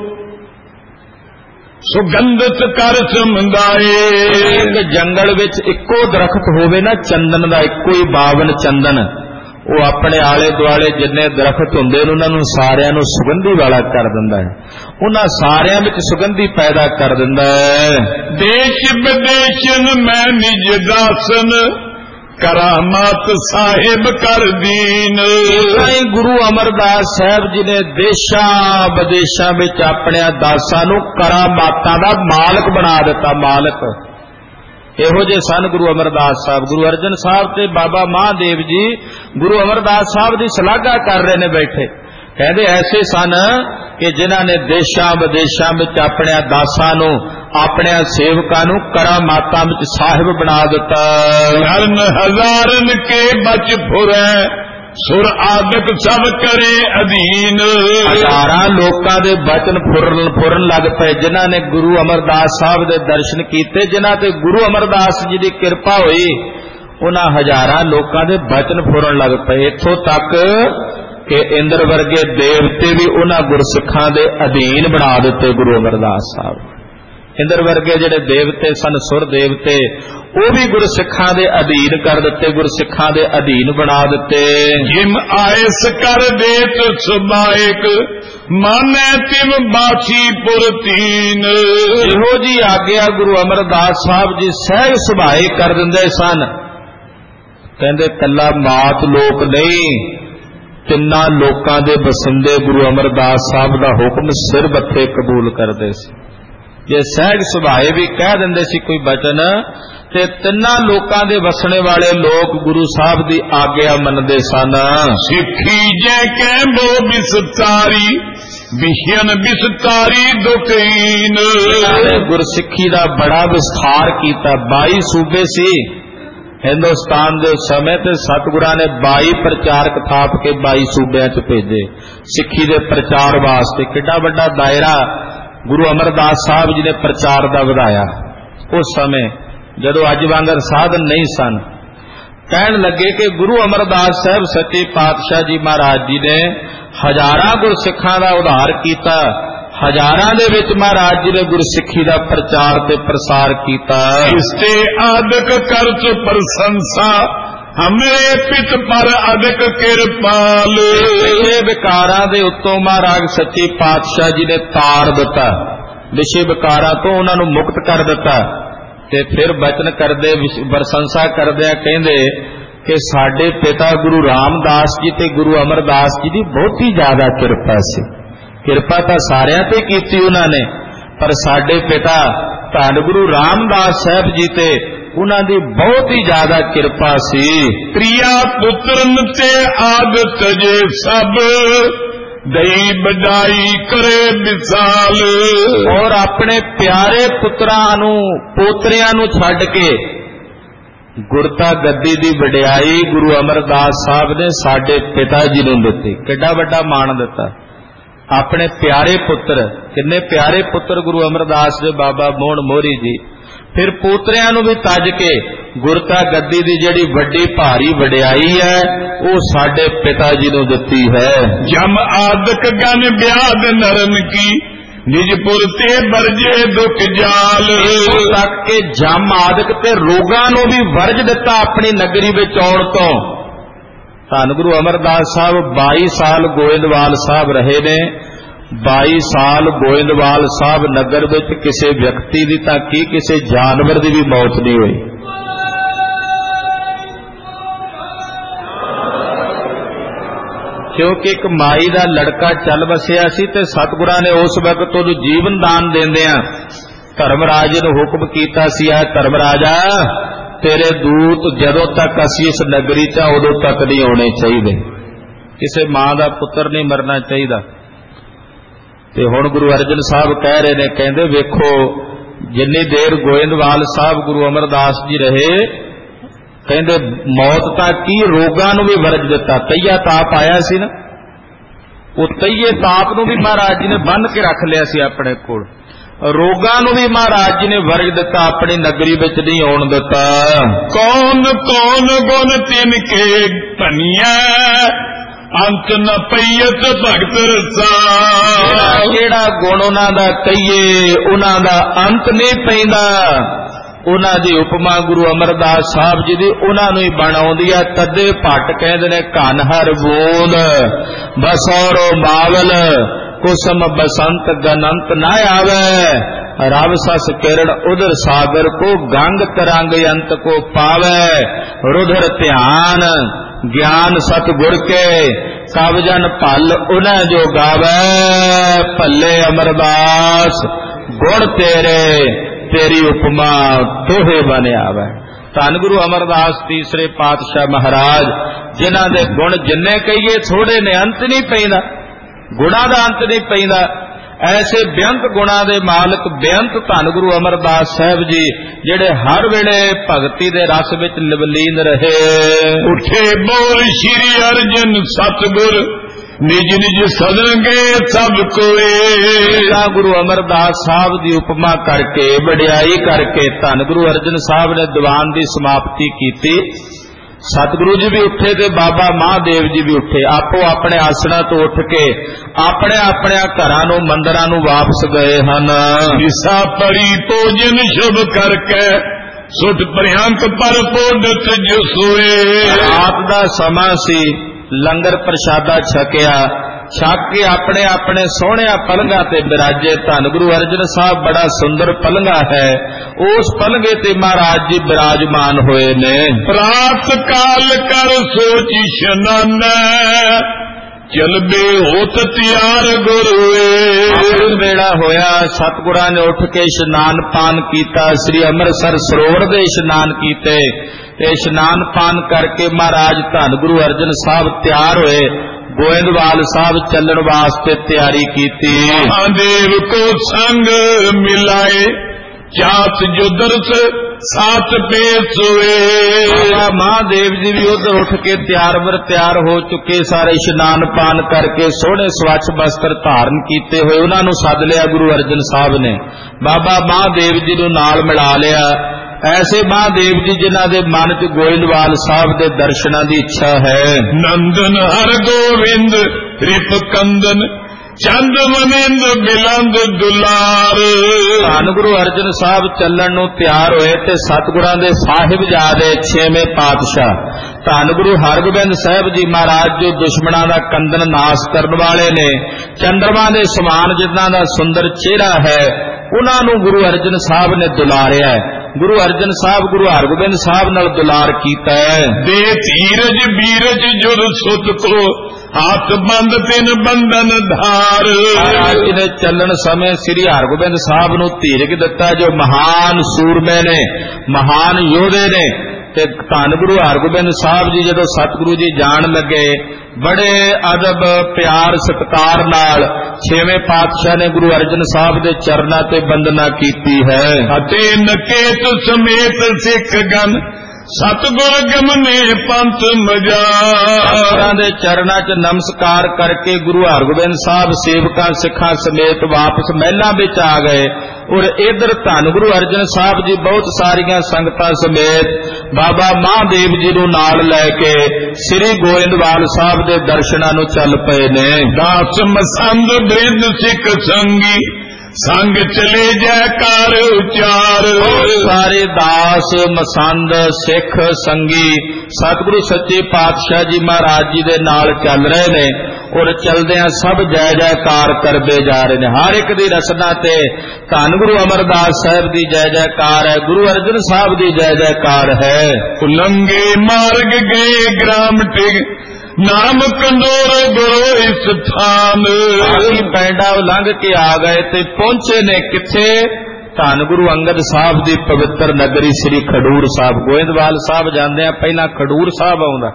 सुगंधत कर चमदाए। एक जंगल विच इक्को दरख्त होवे ना चंदन दा, इक्को ही बावन चंदन, वो अपने आले दुआले जिन्ने दरख्त हुंदे ने उन्हां नूं सारियां नूं सुगंधी वाला कर दिंदा है, उन्हां सारियां विच सुगंधी पैदा कर दिंदा है। देश विदेशन मैं निज दासन करामात साहिब कर दीन। गुरु अमरदास साहब जी ने देशां विदेशां विच अपने दासां नूं करामातां दा मालक बना दिता, मालक। इहो जे सन गुरु अमरदास साहब। गुरु अर्जन साहब ते बाबा महादेव जी गुरु अमरदास साहब की सलाघा कर रहे ने बैठे, कहते ऐसे सन कि जिन्हां ने देशां विदेशां विच अपने दासां नूं ਆਪਣੇ ਸੇਵਕਾਂ ਨੂੰ ਕਰਾਮਾਤਾਂ ਵਿੱਚ ਸਾਹਿਬ ਬਣਾ ਦਿੱਤਾ। ਕਰਨ ਹਜ਼ਾਰਨ ਕੇ ਬਚ ਫੁਰੈ ਸੁਰ ਆਦਿਕ ਸਭ ਕਰੇ ਅਧੀਨ। ਹਜ਼ਾਰਾਂ ਲੋਕਾਂ ਦੇ ਬਚਨ ਫੁਰਨ ਲੱਗ ਪਏ ਜਿਨ੍ਹਾਂ ਨੇ ਗੁਰੂ ਅਮਰਦਾਸ ਸਾਹਿਬ ਦੇ ਦਰਸ਼ਨ ਕੀਤੇ, ਜਿਨ੍ਹਾਂ ਤੇ ਗੁਰੂ ਅਮਰਦਾਸ ਜੀ ਦੀ ਕਿਰਪਾ ਹੋਈ, ਉਹਨਾਂ ਹਜ਼ਾਰਾਂ ਲੋਕਾਂ ਦੇ ਬਚਨ ਫੁਰਨ ਲੱਗ ਪਏ। ਇੱਥੋਂ ਤੱਕ ਕਿ ਇੰਦਰ ਵਰਗੇ ਦੇਵਤੇ ਵੀ ਉਹਨਾਂ ਗੁਰਸਿੱਖਾਂ ਦੇ ਅਧੀਨ ਬਣਾ ਦਿੱਤੇ ਗੁਰੂ ਅਮਰਦਾਸ ਸਾਹਿਬ। ਇੰਦਰ ਵਰਗੇ ਜਿਹੜੇ ਦੇਵਤੇ ਸਨ, ਸੁਰ ਦੇਵਤੇ, ਉਹ ਵੀ ਗੁਰਸਿੱਖਾਂ ਦੇ ਅਧੀਨ ਕਰ ਦਿੱਤੇ, ਗੁਰਸਿੱਖਾਂ ਦੇ ਅਧੀਨ ਬਣਾ ਦਿੱਤੇ। ਜਿਮ ਆਇਸ ਕਰ ਦੇਤ ਸੁਬਾਇਕ ਮਾਨੈ ਤਿਮ ਬਾਛੀ ਪੁਰਤੀਨ। ਇਹੋ ਜੀ ਆਗਿਆ ਗੁਰੂ ਅਮਰਦਾਸ ਸਾਹਿਬ ਜੀ ਸਹਿਜ ਸੁਭਾਏ ਕਰ ਦਿੰਦੇ ਸਨ। ਕਹਿੰਦੇ ਕੱਲਾ ਮਾਤ ਲੋਕ ਨਹੀਂ, ਤਿੰਨਾਂ ਲੋਕਾਂ ਦੇ ਬਸਿੰਦੇ ਗੁਰੂ ਅਮਰਦਾਸ ਸਾਹਿਬ ਦਾ ਹੁਕਮ ਸਿਰ ਬੱਥੇ ਕਬੂਲ ਕਰਦੇ ਸੀ। ਜੇ ਸਹਿਜ ਸੁਭਾਏ ਵੀ ਕਹਿ ਦਿੰਦੇ ਸੀ ਕੋਈ ਬਚਨ, ਤੇ ਤਿੰਨਾਂ ਲੋਕਾਂ ਦੇ ਵਸਣੇ ਵਾਲੇ ਲੋਕ ਗੁਰੂ ਸਾਹਿਬ ਦੀ ਆਗਿਆ ਮੰਨਦੇ ਸਨ। ਸਿੱਖੀ ਜੈ ਕਹਿ ਬੋ ਬਿਸਤਾਰੀ ਵਿਸ਼ਯਨ ਬਿਸਤਾਰੀ ਦੁਕੀਨ। ਗੁਰਸਿੱਖੀ ਦਾ ਬੜਾ ਵਿਸਥਾਰ ਕੀਤਾ। 22 ਸੂਬੇ ਸੀ ਹਿੰਦੁਸਤਾਨ ਦੇ ਸਮੇਂ, ਤੇ ਸਤਿਗੁਰਾਂ ਨੇ 22 ਪ੍ਰਚਾਰਕ ਥਾਪ ਕੇ 22 ਸੂਬਿਆਂ 'ਚ ਭੇਜੇ ਸਿੱਖੀ ਦੇ ਪ੍ਰਚਾਰ ਵਾਸਤੇ। ਕਿੱਡਾ ਵੱਡਾ ਦਾਇਰਾ ਗੁਰੂ ਅਮਰਦਾਸ ਸਾਹਿਬ ਜੀ ਨੇ ਪ੍ਰਚਾਰ ਦਾ ਵਧਾਇਆ। ਉਸ ਸਮੇਂ ਜਦੋਂ ਅੱਜ ਵਾਂਗਰ ਸਾਧਨ ਨਹੀਂ ਸਨ, ਕਹਿਣ ਲੱਗੇ ਕਿ ਗੁਰੂ ਅਮਰਦਾਸ ਸਾਹਿਬ ਸੱਚੇ ਪਾਤਸ਼ਾਹ ਜੀ ਮਹਾਰਾਜ ਜੀ ਨੇ ਹਜ਼ਾਰਾਂ ਗੁਰਸਿੱਖਾਂ ਦਾ ਉਧਾਰ ਕੀਤਾ। ਹਜ਼ਾਰਾਂ ਦੇ ਵਿੱਚ ਮਹਾਰਾਜ ਜੀ ਨੇ ਗੁਰਸਿੱਖੀ ਦਾ ਪ੍ਰਚਾਰ ਤੇ ਪ੍ਰਸਾਰ ਕੀਤਾ। ਇਸਤੇ ਆਦਿਕ ਕਰਚ ਪ੍ਰਸ਼ੰਸਾ ਹਮਰੇ ਪਿਤ ਪਰ ਅਦਿਕ ਕਿਰਪਾਲ। ਇਹ ਵਿਕਾਰਾਂ ਦੇ ਉੱਤੋਂ ਮਹਾਰਾਜ ਸੱਚੇ ਪਾਤਸ਼ਾਹ ਜੀ ਨੇ ਤਾਰ ਦਿੱਤਾ, ਵਿਸ਼ੇ ਵਿਕਾਰਾਂ ਤੋਂ ਉਹਨਾਂ ਨੂੰ ਮੁਕਤ ਕਰ ਦਿੱਤਾ। ਤੇ ਫਿਰ ਬਚਨ ਕਰਦੇ, ਪ੍ਰਸ਼ੰਸਾ ਕਰਦੇ ਕਹਿੰਦੇ ਕਿ ਸਾਡੇ ਪਿਤਾ ਗੁਰੂ ਰਾਮਦਾਸ ਜੀ ਤੇ ਗੁਰੂ ਅਮਰਦਾਸ ਜੀ ਦੀ ਬਹੁਤੀ ਜ਼ਿਆਦਾ ਕਿਰਪਾ ਸੀ। ਕਿਰਪਾ ਤਾਂ ਸਾਰਿਆਂ ਤੇ ਕੀਤੀ ਉਹਨਾਂ ਨੇ, ਪਰ ਸਾਡੇ ਪਿਤਾ ਧੰਨ ਗੁਰੂ ਰਾਮਦਾਸ ਸਾਹਿਬ ਜੀ ਤੇ ਉਹਨਾਂ ਦੀ ਬਹੁਤ ਹੀ ਜ਼ਿਆਦਾ ਕਿਰਪਾ ਸੀ। ਪ੍ਰਿਆ ਪੁੱਤਰਨ ਤੇ ਆਦਤ ਜੇ ਸਭ ਦਈ ਬਡਾਈ ਕਰੇ ਵਿਸਾਲ। ਔਰ ਆਪਣੇ ਪਿਆਰੇ ਪੁੱਤਰਾਂ ਨੂੰ, ਪੋਤਰਿਆਂ ਨੂੰ ਛੱਡ ਕੇ ਗੁਰਤਾ ਗੱਦੀ ਦੀ ਵਡਿਆਈ ਗੁਰੂ ਅਮਰਦਾਸ ਸਾਹਿਬ ਨੇ ਸਾਡੇ ਪਿਤਾ ਜੀ ਨੂੰ ਦਿੱਤੀ। ਕਿੱਡਾ ਵੱਡਾ ਮਾਣ ਦਿੱਤਾ। ਆਪਣੇ ਪਿਆਰੇ ਪੁੱਤਰ, ਕਿੰਨੇ ਪਿਆਰੇ ਪੁੱਤਰ ਗੁਰੂ ਅਮਰਦਾਸ ਦੇ ਬਾਬਾ ਮੋਹਣ ਮੋਹਰੀ ਜੀ, ਫਿਰ ਪੋਤਰਿਆਂ ਨੂੰ ਵੀ ਤੱਜ ਕੇ ਗੁਰਤਾ ਗੱਦੀ ਦੀ ਜਿਹੜੀ ਵੱਡੀ ਭਾਰੀ ਵਡਿਆਈ ਹੈ ਉਹ ਸਾਡੇ ਪਿਤਾ ਜੀ ਨੂੰ ਦਿੱਤੀ ਹੈ। ਜਮ ਆਦਿਕ ਗਨ ਬਿਆਦ ਨਰਨ ਕੀ ਨਿਜਪੁਰ ਤੇ ਵਰਜੇ ਦੁਖ ਜਾਲ। ਤੱਕ ਕੇ ਜਮ ਆਦਿਕ ਤੇ ਰੋਗਾਂ ਨੂੰ ਵੀ ਵਰਜ ਦਿੱਤਾ ਆਪਣੀ ਨਗਰੀ ਵਿੱਚ ਆਉਣ ਤੋਂ। ਧੰਨ ਗੁਰੂ ਅਮਰਦਾਸ ਸਾਹਿਬ 22 ਸਾਲ ਗੋਇੰਦਵਾਲ ਸਾਹਿਬ ਰਹੇ ਨੇ। 22 ਸਾਲ ਗੋਇੰਦਵਾਲ ਸਾਹਿਬ ਨਗਰ ਵਿੱਚ ਕਿਸੇ ਵਿਅਕਤੀ ਦੀ ਤਾਂ ਕੀ ਕਿਸੇ ਜਾਨਵਰ ਦੀ ਵੀ ਮੌਤ ਨਹੀਂ ਹੋਈ। ਕਿਉਂਕਿ ਇੱਕ ਮਾਈ ਦਾ ਲੜਕਾ ਚੱਲ ਵਸਿਆ ਸੀ ਤੇ ਸਤਿਗੁਰਾਂ ਨੇ ਉਸ ਵਕਤ ਉਹਨੂੰ ਜੀਵਨ ਦਾਨ ਦਿੰਦਿਆਂ ਧਰਮਰਾਜ ਨੂੰ ਹੁਕਮ ਕੀਤਾ ਸੀ, ਆ ਧਰਮਰਾਜਾ ਤੇਰੇ ਦੂਤ ਜਦੋਂ ਤੱਕ ਅਸੀਂ ਇਸ ਨਗਰੀ 'ਚ ਉਦੋਂ ਤੱਕ ਨਹੀਂ ਆਉਣੇ ਚਾਹੀਦੇ। ਕਿਸੇ ਮਾਂ ਦਾ ਪੁੱਤਰ ਨਹੀਂ ਮਰਨਾ ਚਾਹੀਦਾ। ਤੇ ਹੁਣ ਗੁਰੂ ਅਰਜਨ ਸਾਹਿਬ ਕਹਿ ਰਹੇ ਨੇ, ਕਹਿੰਦੇ ਵੇਖੋ ਜਿੰਨੀ ਦੇਰ ਗੋਇੰਦਵਾਲ ਸਾਹਿਬ ਗੁਰੂ ਅਮਰਦਾਸ ਜੀ ਰਹੇ, ਕਹਿੰਦੇ ਮੌਤ ਤਾਂ ਕੀ ਰੋਗਾਂ ਨੂੰ ਵੀ ਵਰਜ ਦਿੱਤਾ। ਤਈਆ ਤਾਪ ਆਇਆ ਸੀ ਨਾ, ਉਹ ਤਈਏ ਤਾਪ ਨੂੰ ਵੀ ਮਹਾਰਾਜ ਜੀ ਨੇ ਬੰਨ੍ਹ ਕੇ ਰੱਖ ਲਿਆ ਸੀ ਆਪਣੇ ਕੋਲ। ਰੋਗਾਂ ਨੂੰ ਵੀ ਮਹਾਰਾਜ ਜੀ ਨੇ ਵਰਜ ਦਿੱਤਾ, ਆਪਣੀ ਨਗਰੀ ਵਿੱਚ ਨਹੀਂ ਆਉਣ ਦਿੱਤਾ। ਕੌਣ ਕੌਣ ਗੁਣ ਤਿਨ ਕੇ ਧਨੀਆ ਅੰਤ ਨ ਪਈਤ ਭਗਤ ਰਸਾ। ਜਿਹੜਾ ਗੁਣ ਉਹਨਾਂ ਦਾ ਕਹੀਏ ਉਹਨਾਂ ਦਾ ਅੰਤ ਨਹੀਂ ਪੈਂਦਾ। ਉਹਨਾਂ ਦੀ ਉਪਮਾ ਗੁਰੂ ਅਮਰਦਾਸ ਸਾਹਿਬ ਜੀ ਦੀ ਉਹਨਾਂ ਨੂੰ ਹੀ ਬਣ ਆਉਂਦੀ ਹੈ। ਤਦੇ ਭੱਟ ਕਹਿੰਦੇ ਨੇ ਘਨ ਹਰ ਬੂੰਦ ਬਸੌਰੋ ਮਾਵਲ ਕੁਸਮ ਬਸੰਤ ਗਨੰਤ ਨਾ ਆਵੇ। ਰਬ ਸਸ ਕਿਰਣ ਉਧਰ ਸਾਗਰ को गंग तरंग अंत को पावे। रुधर ध्यान ज्ञान सतगुर के सब जन भल उन्हें जो गावे। भले अमरदास गुण तेरे तेरी उपमा दोहे बन आवे। धन गुरु अमरदास तीसरे पातशाह महाराज जिन्हां दे गुण जिन्ने कहिए थोड़े ने, अंत नहीं पैंदा, गुणा दा अंत नहीं पैंदा। ਐਸੇ ਬੇਅੰਤ ਗੁਣਾ ਦੇ ਮਾਲਕ ਬੇਅੰਤ ਧੰਨ ਗੁਰੂ ਅਮਰਦਾਸ ਸਾਹਿਬ ਜੀ, ਜਿਹੜੇ ਹਰ ਵੇਲੇ ਭਗਤੀ ਦੇ ਰਸ ਵਿੱਚ ਲਵਲੀਨ ਰਹੇ। ਉੱਠੇ ਬੋਲ ਸ਼੍ਰੀ ਅਰਜਨ ਸਤਿਗੁਰ, ਨਿਜ ਨਿਜ ਸਦਨ ਗਏ ਸਭ ਕੋਏ। ਗੁਰੂ ਅਮਰਦਾਸ ਸਾਹਿਬ ਦੀ ਉਪਮਾ ਕਰਕੇ, ਵਡਿਆਈ ਕਰਕੇ ਧੰਨ ਗੁਰੂ ਅਰਜਨ ਸਾਹਿਬ ਨੇ ਦੀਵਾਨ ਦੀ ਸਮਾਪਤੀ ਕੀਤੀ। ਸਤਿਗੁਰੂ ਜੀ ਵੀ ਉੱਠੇ ਤੇ ਬਾਬਾ ਮਹਾਦੇਵ ਜੀ ਵੀ ਉੱਠੇ, ਆਪੋ ਆਪਣੇ ਆਸਣਾਂ ਤੋਂ ਉੱਠ ਕੇ ਆਪਣੇ ਆਪਣੇ ਘਰਾਂ ਨੂੰ, ਮੰਦਰਾਂ ਨੂੰ ਵਾਪਸ ਗਏ ਹਨ। ਦਿਸਾ ਪੜੀ ਭੋਜਨ ਸ਼ੁਭ ਕਰਕੇ, ਸੁਟ ਪ੍ਰਿਅੰਕ ਪਰ ਪੋਡਤ ਜੋ ਸੋਏ। ਰਾਤ ਦਾ ਸਮਾਂ ਸੀ, ਲੰਗਰ ਪ੍ਰਸ਼ਾਦਾ ਛਕਿਆ, ਛਕ ਕੇ ਆਪਣੇ ਆਪਣੇ ਸੋਹਣਿਆਂ ਪਲੰਘਾਂ ਤੇ ਬਿਰਾਜੇ। ਧੰਨ ਗੁਰੂ ਅਰਜਨ ਸਾਹਿਬ ਬੜਾ ਸੁੰਦਰ ਪਲੰਘਾ ਹੈ, ਉਸ ਪਲੰਘੇ ਤੇ ਮਹਾਰਾਜ ਜੀ ਬਿਰਾਜਮਾਨ ਹੋਏ ਨੇ। ਪ੍ਰਾਤ ਕਾਲ ਕਰ ਸੋਚ ਇਸ਼ਨਾਨਾ, ਚਲਬੇ ਹੋਤ ਤਿਆਰ ਗੁਰੂਏ। ਵੇਲਾ ਹੋਇਆ, ਸਤਿਗੁਰਾਂ ਨੇ ਉੱਠ ਕੇ ਇਸ਼ਨਾਨ ਪਾਨ ਕੀਤਾ, ਸ੍ਰੀ ਅੰਮ੍ਰਿਤਸਰ ਸਰੋਵਰ ਦੇ ਇਸ਼ਨਾਨ ਕੀਤੇ ਤੇ ਇਸ਼ਨਾਨ ਪਾਨ ਕਰਕੇ ਮਹਾਰਾਜ ਧੰਨ ਗੁਰੂ ਅਰਜਨ ਸਾਹਿਬ ਤਿਆਰ ਹੋਏ। ਗੋਇੰਦਵਾਲ ਸਾਹਿਬ ਚੱਲਣ ਵਾਸਤੇ ਤਿਆਰੀ ਕੀਤੀ। ਮਹਾਦੇਵ ਕੋ ਸੰਗ ਮਿਲਾਏ, ਚਾਤ ਜੋ ਦਰਸ ਸਾਤ ਪੇਸ ਹੋਏ। ਮਹਾਦੇਵ ਜੀ ਵੀ ਉਧਰ ਉੱਠ ਕੇ ਤਿਆਰ ਹੋ ਚੁੱਕੇ, ਸਾਰੇ ਇਸ਼ਨਾਨ ਪਾਨ ਕਰਕੇ ਸੋਹਣੇ ਸਵੱਛ ਬਸਤਰ ਧਾਰਨ ਕੀਤੇ ਹੋਏ। ਉਹਨਾਂ ਨੂੰ ਸੱਦ ਲਿਆ ਗੁਰੂ ਅਰਜਨ ਸਾਹਿਬ ਨੇ, ਬਾਬਾ ਮਹਾਦੇਵ ਜੀ ਨੂੰ ਨਾਲ ਮਿਲਾ ਲਿਆ। ਐਸੇ ਮਹਾਦੇਵ ਜੀ ਜਿਨ੍ਹਾਂ ਦੇ ਮਨ 'ਚ ਗੋਇੰਦਵਾਲ ਸਾਹਿਬ ਦੇ ਦਰਸ਼ਨਾਂ ਦੀ ਇੱਛਾ ਹੈ। ਨੰਦਨ ਹਰ ਗੋਵਿੰਦ ਰਿਪ ਕੰਦਨ, ਚੰਦ ਮਨਿੰਦ ਬਿਲੰਦ ਦੁਲਾਰ। ਧੰਨ ਗੁਰੂ ਅਰਜਨ ਸਾਹਿਬ ਚੱਲਣ ਨੂੰ ਤਿਆਰ ਹੋਏ ਤੇ ਸਤਿਗੁਰਾਂ ਦੇ ਸਾਹਿਬਜ਼ਾਦੇ 6ਵੇਂ ਪਾਤਸ਼ਾਹ ਧੰਨ ਗੁਰੂ ਹਰਗੋਬਿੰਦ ਸਾਹਿਬ ਜੀ ਮਹਾਰਾਜ ਜੋ ਦੁਸ਼ਮਣਾਂ ਦਾ ਕੰਦਨ ਨਾਸ ਕਰਨ ਵਾਲੇ ਨੇ, ਚੰਦਰਮਾ ਦੇ ਸਮਾਨ ਜਿਨ੍ਹਾਂ ਦਾ ਸੁੰਦਰ ਚਿਹਰਾ ਹੈ, ਉਹਨਾਂ ਨੂੰ ਗੁਰੂ ਅਰਜਨ ਸਾਹਿਬ ਨੇ ਦੁਲਾਰਿਆ ਹੈ। ਗੁਰੂ ਅਰਜਨ ਸਾਹਿਬ ਗੁਰੂ ਹਰਗੋਬਿੰਦ ਸਾਹਿਬ ਨਾਲ ਦੁਲਾਰ ਕੀਤਾ ਹੈ। ਦੇ ਧੀਰਜ ਬੀਰਜ ਜੁਰ ਸੁਤ ਕੋ, ਹੱਥ ਬੰਦ ਤਿਨ ਬੰਧਨ ਧਾਰ। ਮਹਾਰਾਜ ਨੇ ਚੱਲਣ ਸਮੇਂ ਸ੍ਰੀ ਹਰਗੋਬਿੰਦ ਸਾਹਿਬ ਨੂੰ ਧੀਰਜ ਦਿੱਤਾ, ਜੋ ਮਹਾਨ ਸੂਰਮੇ ਨੇ, ਮਹਾਨ ਯੋਧੇ ਨੇ। ਤੇ ਧੰਨ ਗੁਰੂ ਹਰਗੋਬਿੰਦ ਸਾਹਿਬ ਜੀ ਜਦੋਂ ਸਤਿਗੁਰੂ ਜੀ ਜਾਣ ਲੱਗੇ, ਬੜੇ ਅਦਬ ਪਿਆਰ ਸਤਿਕਾਰ ਨਾਲ 6ਵੇਂ ਪਾਤਸ਼ਾਹ ਨੇ ਗੁਰੂ ਅਰਜਨ ਸਾਹਿਬ ਦੇ ਚਰਨਾਂ ਤੇ ਬੰਦਨਾ ਕੀਤੀ ਹੈ। ਅਤੇ ਨਕੇਤ ਸਮੇਤ ਸਿੱਖ ਗਨ, ਸਤਿਗੁਰ ਗਮਨੇ ਪੰਥ ਮਜਾ। ਦੇ ਚਰਨਾਂ 'ਚ ਨਮਸਕਾਰ ਕਰਕੇ ਗੁਰੂ ਹਰਗੋਬਿੰਦ ਸਾਹਿਬ ਸੇਵਕਾਂ ਸਿੱਖਾਂ ਸਮੇਤ ਵਾਪਸ ਮਹਿਲਾਂ ਵਿੱਚ ਆ ਗਏ। ਔਰ ਇਧਰ ਧੰਨ ਗੁਰੂ ਅਰਜਨ ਸਾਹਿਬ ਜੀ ਬਹੁਤ ਸਾਰੀਆਂ ਸੰਗਤਾਂ ਸਮੇਤ ਬਾਬਾ ਮਹਾਦੇਵ ਜੀ ਨੂੰ ਨਾਲ ਲੈ ਕੇ ਸ੍ਰੀ ਗੋਇੰਦਵਾਲ ਸਾਹਿਬ ਦੇ ਦਰਸ਼ਨਾਂ ਨੂੰ ਚੱਲ ਪਏ ਨੇ। ਦਾਸ ਮਸੰਦ ਬ੍ਰਿਧ ਸਿੱਖ ਸੰਗੀ, ਸੰਗ ਚਲੇ ਜੈਕਾਰ ਉਚਾਰ। ਸਾਰੇ ਦਾਸ ਮਸੰਦ ਸਿੱਖ ਸੰਗੀ ਸਤਿਗੁਰੂ ਸੱਚੇ ਪਾਤਸ਼ਾਹ ਜੀ ਮਹਾਰਾਜ ਜੀ ਦੇ ਨਾਲ ਚੱਲ ਰਹੇ ਨੇ, ਔਰ ਚਲਦਿਆਂ ਸਭ ਜੈ ਜੈਕਾਰ ਕਰਦੇ ਜਾ ਰਹੇ ਨੇ। ਹਰ ਇੱਕ ਦੀ ਰਸਨਾ ਤੇ ਧੰਨ ਗੁਰੂ ਅਮਰਦਾਸ ਸਾਹਿਬ ਦੀ ਜੈ ਜੈਕਾਰ ਹੈ, ਗੁਰੂ ਅਰਜਨ ਸਾਹਿਬ ਦੀ ਜੈ ਜੈਕਾਰ ਹੈ। ਉਲੰਗੇ ਮਾਰਗ ਗਏ ਗ੍ਰਾਮ ਟਿਗ, ਨਾਮ ਕੰਦੋਰ ਗੁਰੂ ਇਸ ਥਾਨ। ਪੈਂਡਾ ਲੰਘ ਕੇ ਆ ਗਏ ਤੇ ਪਹੁੰਚੇ ਨੇ ਕਿੱਥੇ? ਧੰਨ ਗੁਰੂ ਅੰਗਦ ਸਾਹਿਬ ਦੀ ਪਵਿੱਤਰ ਨਗਰੀ ਸ੍ਰੀ ਖਡੂਰ ਸਾਹਿਬ। ਗੋਇੰਦਵਾਲ ਸਾਹਿਬ ਜਾਂਦੇ ਆ, ਪਹਿਲਾਂ ਖਡੂਰ ਸਾਹਿਬ ਆਉਂਦਾ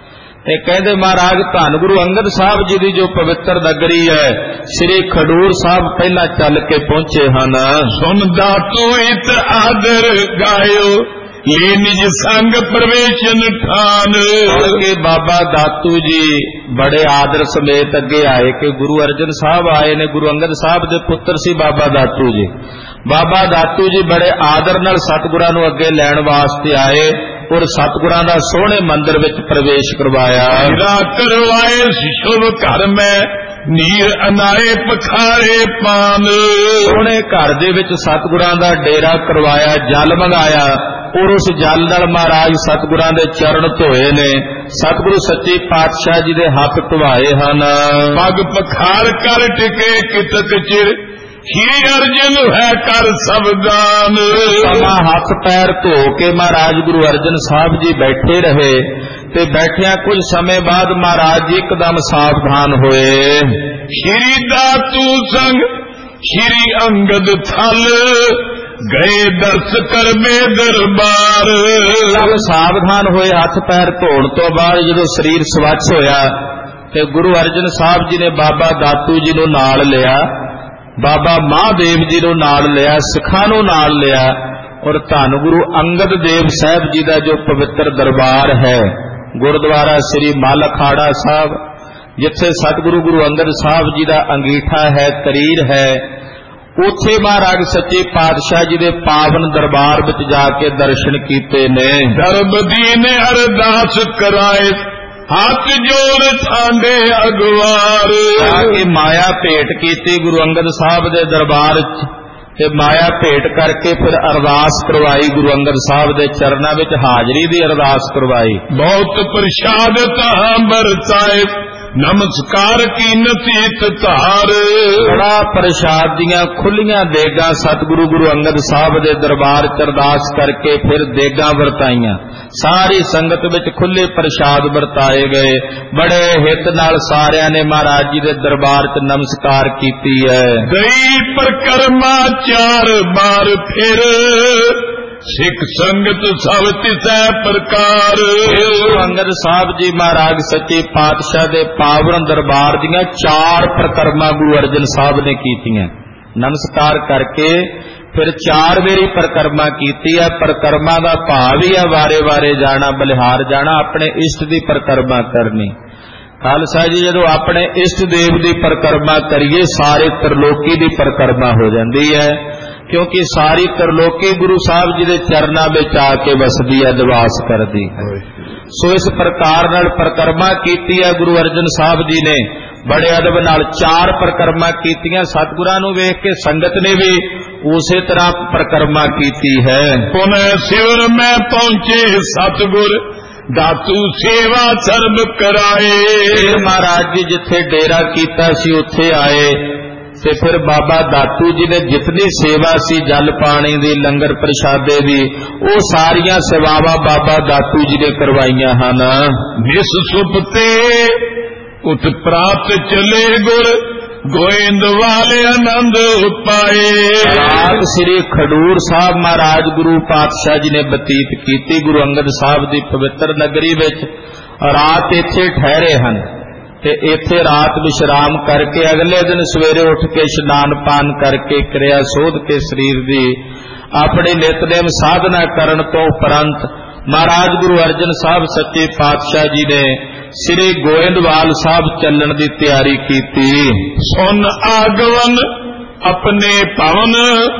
ਤੇ ਕਹਿੰਦੇ ਮਹਾਰਾਜ ਧੰਨ ਗੁਰੂ ਅੰਗਦ ਸਾਹਿਬ ਜੀ ਦੀ ਜੋ ਪਵਿੱਤਰ ਨਗਰੀ ਹੈ ਸ੍ਰੀ ਖਡੂਰ ਸਾਹਿਬ ਪਹਿਲਾਂ ਚੱਲ ਕੇ ਪਹੁੰਚੇ ਹਨ। ਸੁਣਦਾ ਤੂੰ ਇਤ ਆਦਰ ਗਾਇਓ, ਇਹ ਨਿਜ ਸੰਗ ਪ੍ਰਵੇਸ਼ਨ ਠਾਨ। ਕਿ ਬਾਬਾ ਦਾਤੂ ਜੀ ਬੜੇ ਆਦਰ ਸਮੇਤ ਅੱਗੇ ਆਏ ਕਿ ਗੁਰੂ ਅਰਜਨ ਸਾਹਿਬ ਆਏ ਨੇ। ਗੁਰੂ ਅੰਗਦ ਸਾਹਿਬ ਦੇ ਪੁੱਤਰ ਸੀ ਬਾਬਾ ਦਾਤੂ ਜੀ। ਬਾਬਾ ਦਾਤੂ ਜੀ ਬੜੇ ਆਦਰ ਨਾਲ ਸਤਿਗੁਰਾਂ ਨੂੰ ਅੱਗੇ ਲੈਣ ਵਾਸਤੇ ਆਏ ਔਰ ਸਤਿਗੁਰਾਂ ਦਾ ਸੋਹਣੇ ਮੰਦਿਰ ਵਿੱਚ ਪ੍ਰਵੇਸ਼ ਕਰਵਾਇਆ। ਮੇਰਾ ਕਰਵਾਏ ਸ਼ੁਭ ਘਰ ਮੈਂ, ਨੀਰ ਅਨਾਏ ਪਖਾਰੇ ਪਾਨ। ਸੋਹਣੇ ਘਰ ਦੇ ਵਿੱਚ ਸਤਿਗੁਰਾਂ ਦਾ ਡੇਰਾ ਕਰਵਾਇਆ, ਜਲ ਮੰਗਾਇਆ ਔਰ ਉਸ ਜਲ ਨਾਲ ਮਹਾਰਾਜ ਸਤਿਗੁਰਾਂ ਦੇ ਚਰਨ ਧੋਏ ਨੇ। ਸਤਿਗੁਰੂ ਸੱਚੇ ਪਾਤਸ਼ਾਹ ਜੀ ਦੇ ਹੱਥ ਧੁਆਏ ਹਨ। ਪਗ ਪਖਾਰ ਕਰ ਟਿਕੇ ਕਿਤਕ ਚਿਰ, ਸ਼੍ਰੀ ਅਰਜਨ ਹੈ ਕਰ ਸਬਦਾਨ। ਸਮਾਂ ਹੱਥ ਪੈਰ ਧੋ ਕੇ ਮਹਾਰਾਜ ਗੁਰੂ ਅਰਜਨ ਸਾਹਿਬ ਜੀ ਬੈਠੇ ਰਹੇ ਤੇ ਬੈਠਿਆਂ ਕੁਝ ਸਮੇਂ ਬਾਅਦ ਮਹਾਰਾਜ ਜੀ ਇੱਕਦਮ ਸਾਵਧਾਨ ਹੋਏ। ਸ਼੍ਰੀ ਦਾਤੂ ਸੰਗ ਸ਼੍ਰੀ ਅੰਗਦ ਥਲ, ਗਏ ਦਰਸ ਕਰਮੇ ਦਰਬਾਰ। ਸਭ ਸਾਵਧਾਨ ਹੋਏ। ਹੱਥ ਪੈਰ ਧੋਣ ਤੋਂ ਬਾਅਦ ਜਦੋਂ ਸਰੀਰ ਸਵੱਛ ਹੋਇਆ ਤੇ ਗੁਰੂ ਅਰਜਨ ਸਾਹਿਬ ਜੀ ਨੇ ਬਾਬਾ ਦਾਤੂ ਜੀ ਨੂੰ ਨਾਲ ਲਿਆ बाबा महादेव जी नूं नाल लिया, सिखां नूं नाल लिया और धन गुरु अंगद देव साहब जी का जो पवित्र दरबार है गुरुद्वारा श्री मल अखाड़ा साहब, जिथे सतगुरु गुरु अंगद साहब जी का अंगीठा है, तरीर है, उथे महाराज सच्चे पातशाह जी के पावन दरबार विच जाके दर्शन कीते ने। दरबदी ने अरदास कराए हाथ जोड़ थांडे अगवार, जाके माया भेंट कीती गुरु अंगद साहब के दरबार ते माया भेंट करके फिर अरदास करवाई, गुरु अंगद साहब के चरणों में हाजरी की अरदास करवाई। बहुत प्रसाद तहां बरसाए नमस्कार की नसीत तार, बड़ा प्रसाद दियां खुलियां देगा सतगुरु गुरु अंगद साहब के दरबार च अरदास करके फिर देगा वरताइयां, सारी संगत विच खुले प्रसाद वरताए गए। बड़े हित नाल सारियां ने महाराज जी के दरबार च नमस्कार कीती है। गई परिक्रमा 4 बार फिर सिख संगत सब तिसै प्रकार, गुरु अंगद साहब जी महाराज सच्चे पातशाह दे पावन दरबार दियां 4 परिक्रमा गुरु अर्जन साहब ने कीतियां। नमस्कार करके फिर 4 वेरी परिक्रमा कीती है। परिक्रमा का भाव ही है वारे वारे जाना, बलिहार जाना, अपने इष्ट की परिक्रमा करनी। खालसा जी जदों अपने इष्ट देव की परिक्रमा करिए सारे त्रिलोकी की परिक्रमा हो जाती है, क्योंकि सारी त्रिलोकी गुरु साहब जी के चरणों में आके वसदी है, निवास करती है। सो इस प्रकार नाल परिक्रमा कीती है गुरु अर्जन साहब जी ने, बड़े अदब नाल 4 परिक्रमा कीतियां। सतगुरां नूं वेख के संगत ने भी उसे तरह परिक्रमा कीती है। पुनः शिवर में पहुंचे सतगुर दातू सेवा सर्ब कराए, फिर महाराज जी जिथे डेरा कीता सी उत्थे आए ते फिर बाबा दातू जी ने जितनी सेवा सी जल पानी दी, लंगर प्रसादे दी, वो सारियां सेवावां बाबा दातू जी ने करवाइयां हन। निस सुपते उत प्राप्त चले गुर गोविंद वाले आनंद पाए, रात श्री खडूर साहब महाराज गुरु पातशाह जी ने बतीत कीती गुरु अंगद साहब की पवित्र नगरी विच। रात इत्थे ठहरे हन ते इत्थे रात विश्राम करके अगले दिन सवेरे उठ के स्नान पान करके क्रिया सोध के शरीर की अपने नितनेम साधना करन तो उपरंत महाराज गुरु अर्जन साहब सच्चे पातशाह जी ने श्री गोविंदवाल साहब चलण की तैयारी की। सुन आगवन अपने पवन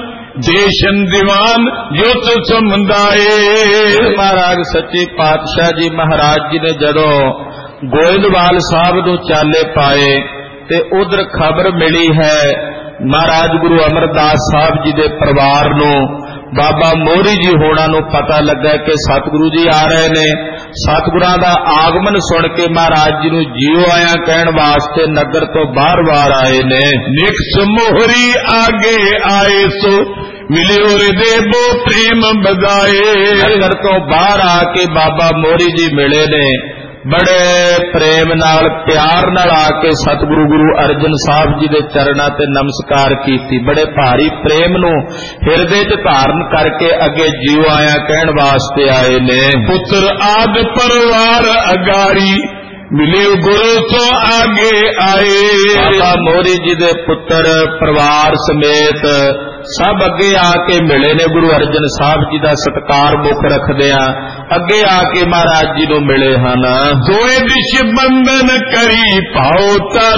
देशन दीवान युत समुदाये, महाराज सच्चे पातशाह जी महाराज जी ने जदों गोविंदवाल साहब नूं चाले पाए ते उधर खबर मिली है महाराज गुरु अमरदास साहब जी दे परिवार नूं, बाबा मोहरी जी होना नूं पता लगा कि सतगुरु जी आ रहे ने। सतगुरां दा आगमन सुन के महाराज जी नूं जीओ आया कहण वास्ते नगर तो बार-बार आए ने। निक्स मोहरी आगे आए सो मिले और देवो प्रेम बधाए, नगर तो बाहर आके बाबा मोहरी जी मिले ने, बड़े प्रेम नाल प्यार नाल आके सतगुरु गुरु अर्जन साहब जी के चरणों ते नमस्कार कीती। बड़े भारी प्रेम नूं हिरदे च धारण करके अगे जीव आया कहण वास्ते आए ने। पुत्र आद परिवार अगारी मिले गुरु तो आगे आए, बाबा मोहरी जी दे पुत्र परिवार समेत सब अगे आके मिले ने। गुरु अर्जन साहब जी का सत्कार मुख रखदिया अगे आके महाराज जी नूं मिले हन। दोए दिश बंधन करी पाओ तर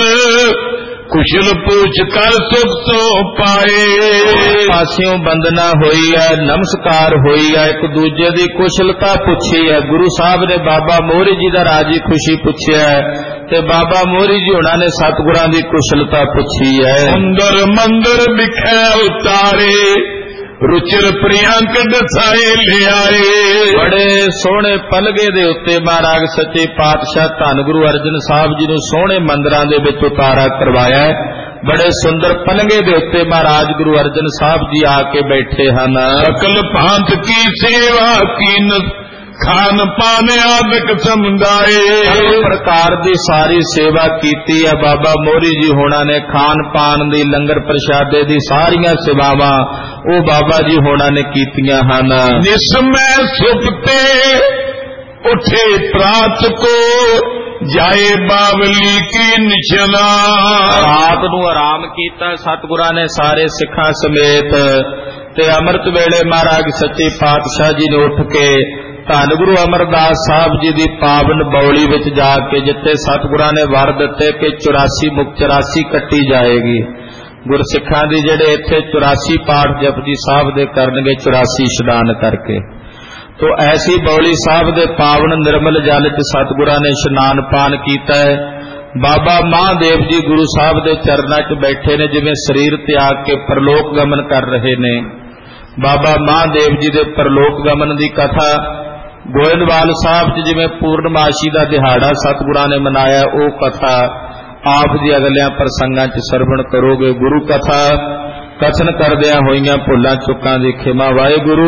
कुशल पूछ कर सुख तो पाए, पासियों बंदना हुई है, नमस्कार हुई है, एक दूजे की कुशलता पूछी है। गुरु साहब ने बाबा मोहरी जी का राजी खुशी पूछिया है ते बाबा मोहरी जी होना ने सतगुरां की कुशलता पूछी है। सुंदर मंदिर बिखै उतारे रुचिर प्रियंक दसाए ले आए, बड़े सोहने पलगे दे उत्ते महाराज सच्चे पातशाह धन गुरु अर्जन साहब जी नूं सोहने मंदिरां दे विच उतारा करवाया है। बड़े सुंदर पलंगे दे उत्ते महाराज गुरु अर्जन साहब जी आके बैठे हन। सकल भांत की सेवा कीन खान पान आदक समुदाय, प्रकार की सारी सेवा कीती है बाबा मोहरी जी होना ने। खान पान दी लंगर प्रसादे दी सारियां सेवावां ओ बाबा जी होना ने कीतियां हन। निसमय सुपते उठे प्रात को ਜਾਏ ਬਾਵਲੀ ਕੀ ਨਿਚਲਾ। ਰਾਤ ਨੂੰ ਆਰਾਮ ਕੀਤਾ ਸਤਿਗੁਰਾਂ ਨੇ ਸਾਰੇ ਸਿੱਖਾਂ ਸਮੇਤ, ਤੇ ਅੰਮ੍ਰਿਤ ਵੇਲੇ ਮਹਾਰਾਜ ਸੱਚੇ ਪਾਤਸ਼ਾਹ ਜੀ ਨੇ ਉੱਠ ਕੇ ਧੰਨ ਗੁਰੂ ਅਮਰਦਾਸ ਸਾਹਿਬ ਜੀ ਦੀ ਪਾਵਨ ਬੌਲੀ ਵਿੱਚ ਜਾ ਕੇ, ਜਿੱਥੇ ਸਤਿਗੁਰਾਂ ਨੇ ਵਰ ਦਿੱਤੇ ਕਿ 84 ਮੁਖ 84 ਕੱਟੀ ਜਾਏਗੀ, ਗੁਰਸਿੱਖਾਂ ਦੀ ਜਿਹੜੇ ਇੱਥੇ 84 ਪਾਠ ਜਪਜੀ ਸਾਹਿਬ ਦੇ ਕਰਨਗੇ 84 ਇਸ਼ਨਾਨ ਕਰਕੇ। ਤੋ ਐਸੀ ਬੌਲੀ ਸਾਹਿਬ ਦੇ ਪਾਵਨ ਨਿਰਮਲ ਜਲ 'ਚ ਸਤਿਗੁਰਾਂ ਨੇ ਇਸ਼ਨਾਨ ਪਾਨ ਕੀਤਾ ਹੈ। ਬਾਬਾ ਮਹਾਂਦੇਵ ਜੀ ਗੁਰੂ ਸਾਹਿਬ ਦੇ ਚਰਨਾਂ 'ਚ ਬੈਠੇ ਨੇ, ਜਿਵੇਂ ਸਰੀਰ ਤਿਆਗ ਕੇ ਪਰਲੋਕ ਗਮਨ ਕਰ ਰਹੇ ਨੇ। ਬਾਬਾ ਮਹਾਂਦੇਵ ਜੀ ਦੇ ਪਰਲੋਕ ਗਮਨ ਦੀ ਕਥਾ ਗੋਇੰਦਵਾਲ ਸਾਹਿਬ 'ਚ ਜਿਵੇਂ ਪੂਰਨਮਾਸ਼ੀ ਦਾ ਦਿਹਾੜਾ ਸਤਿਗੁਰਾਂ ਨੇ ਮਨਾਇਆ, ਉਹ ਕਥਾ ਆਪ ਜੀ ਅਗਲਿਆਂ ਪ੍ਰਸੰਗਾਂ 'ਚ ਸਰਵਣ ਕਰੋਗੇ। ਗੁਰੂ ਕਥਾ ਕਥਨ ਕਰਦਿਆਂ ਹੋਈਆਂ ਭੁੱਲਾਂ ਚੁੱਕਾਂ ਦੀ ਖਿਮਾ। ਵਾਹਿਗੁਰੂ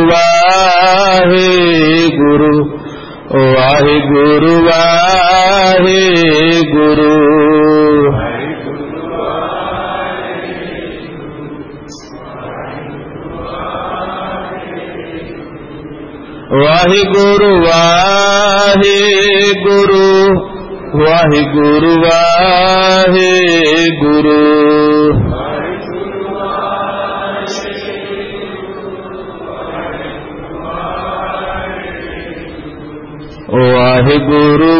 ਵਾਹਿਗੁਰੂ ਵਾਹਿਗੁਰੂ ਵਾਹਿਗੁਰੂ ਵਾਹਿਗੁਰੂ ਵਾਹਿਗੁਰੂ ਵਾਹਿਗੁਰੂ ਵਾਹਿਗੁਰੂ ਵਾਹਿਗੁਰੂ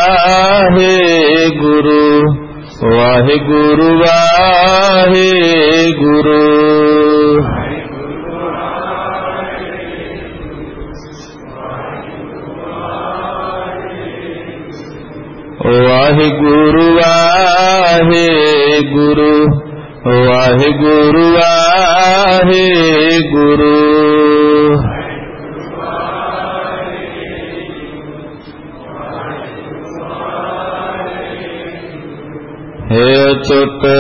ਵਾਹਿਗੁਰੂ ਵਾਹਿਗੁਰੂ ਵਾਹਿਗੁਰੂ ਵਾਹਿਗੁਰੂ ਵਾਹਿਗੁਰੂ ਵਾਹਿਗੁਰੂ ਵਾਹਿਗੁਰੂ ਹੇ ਅਚੁੱਤ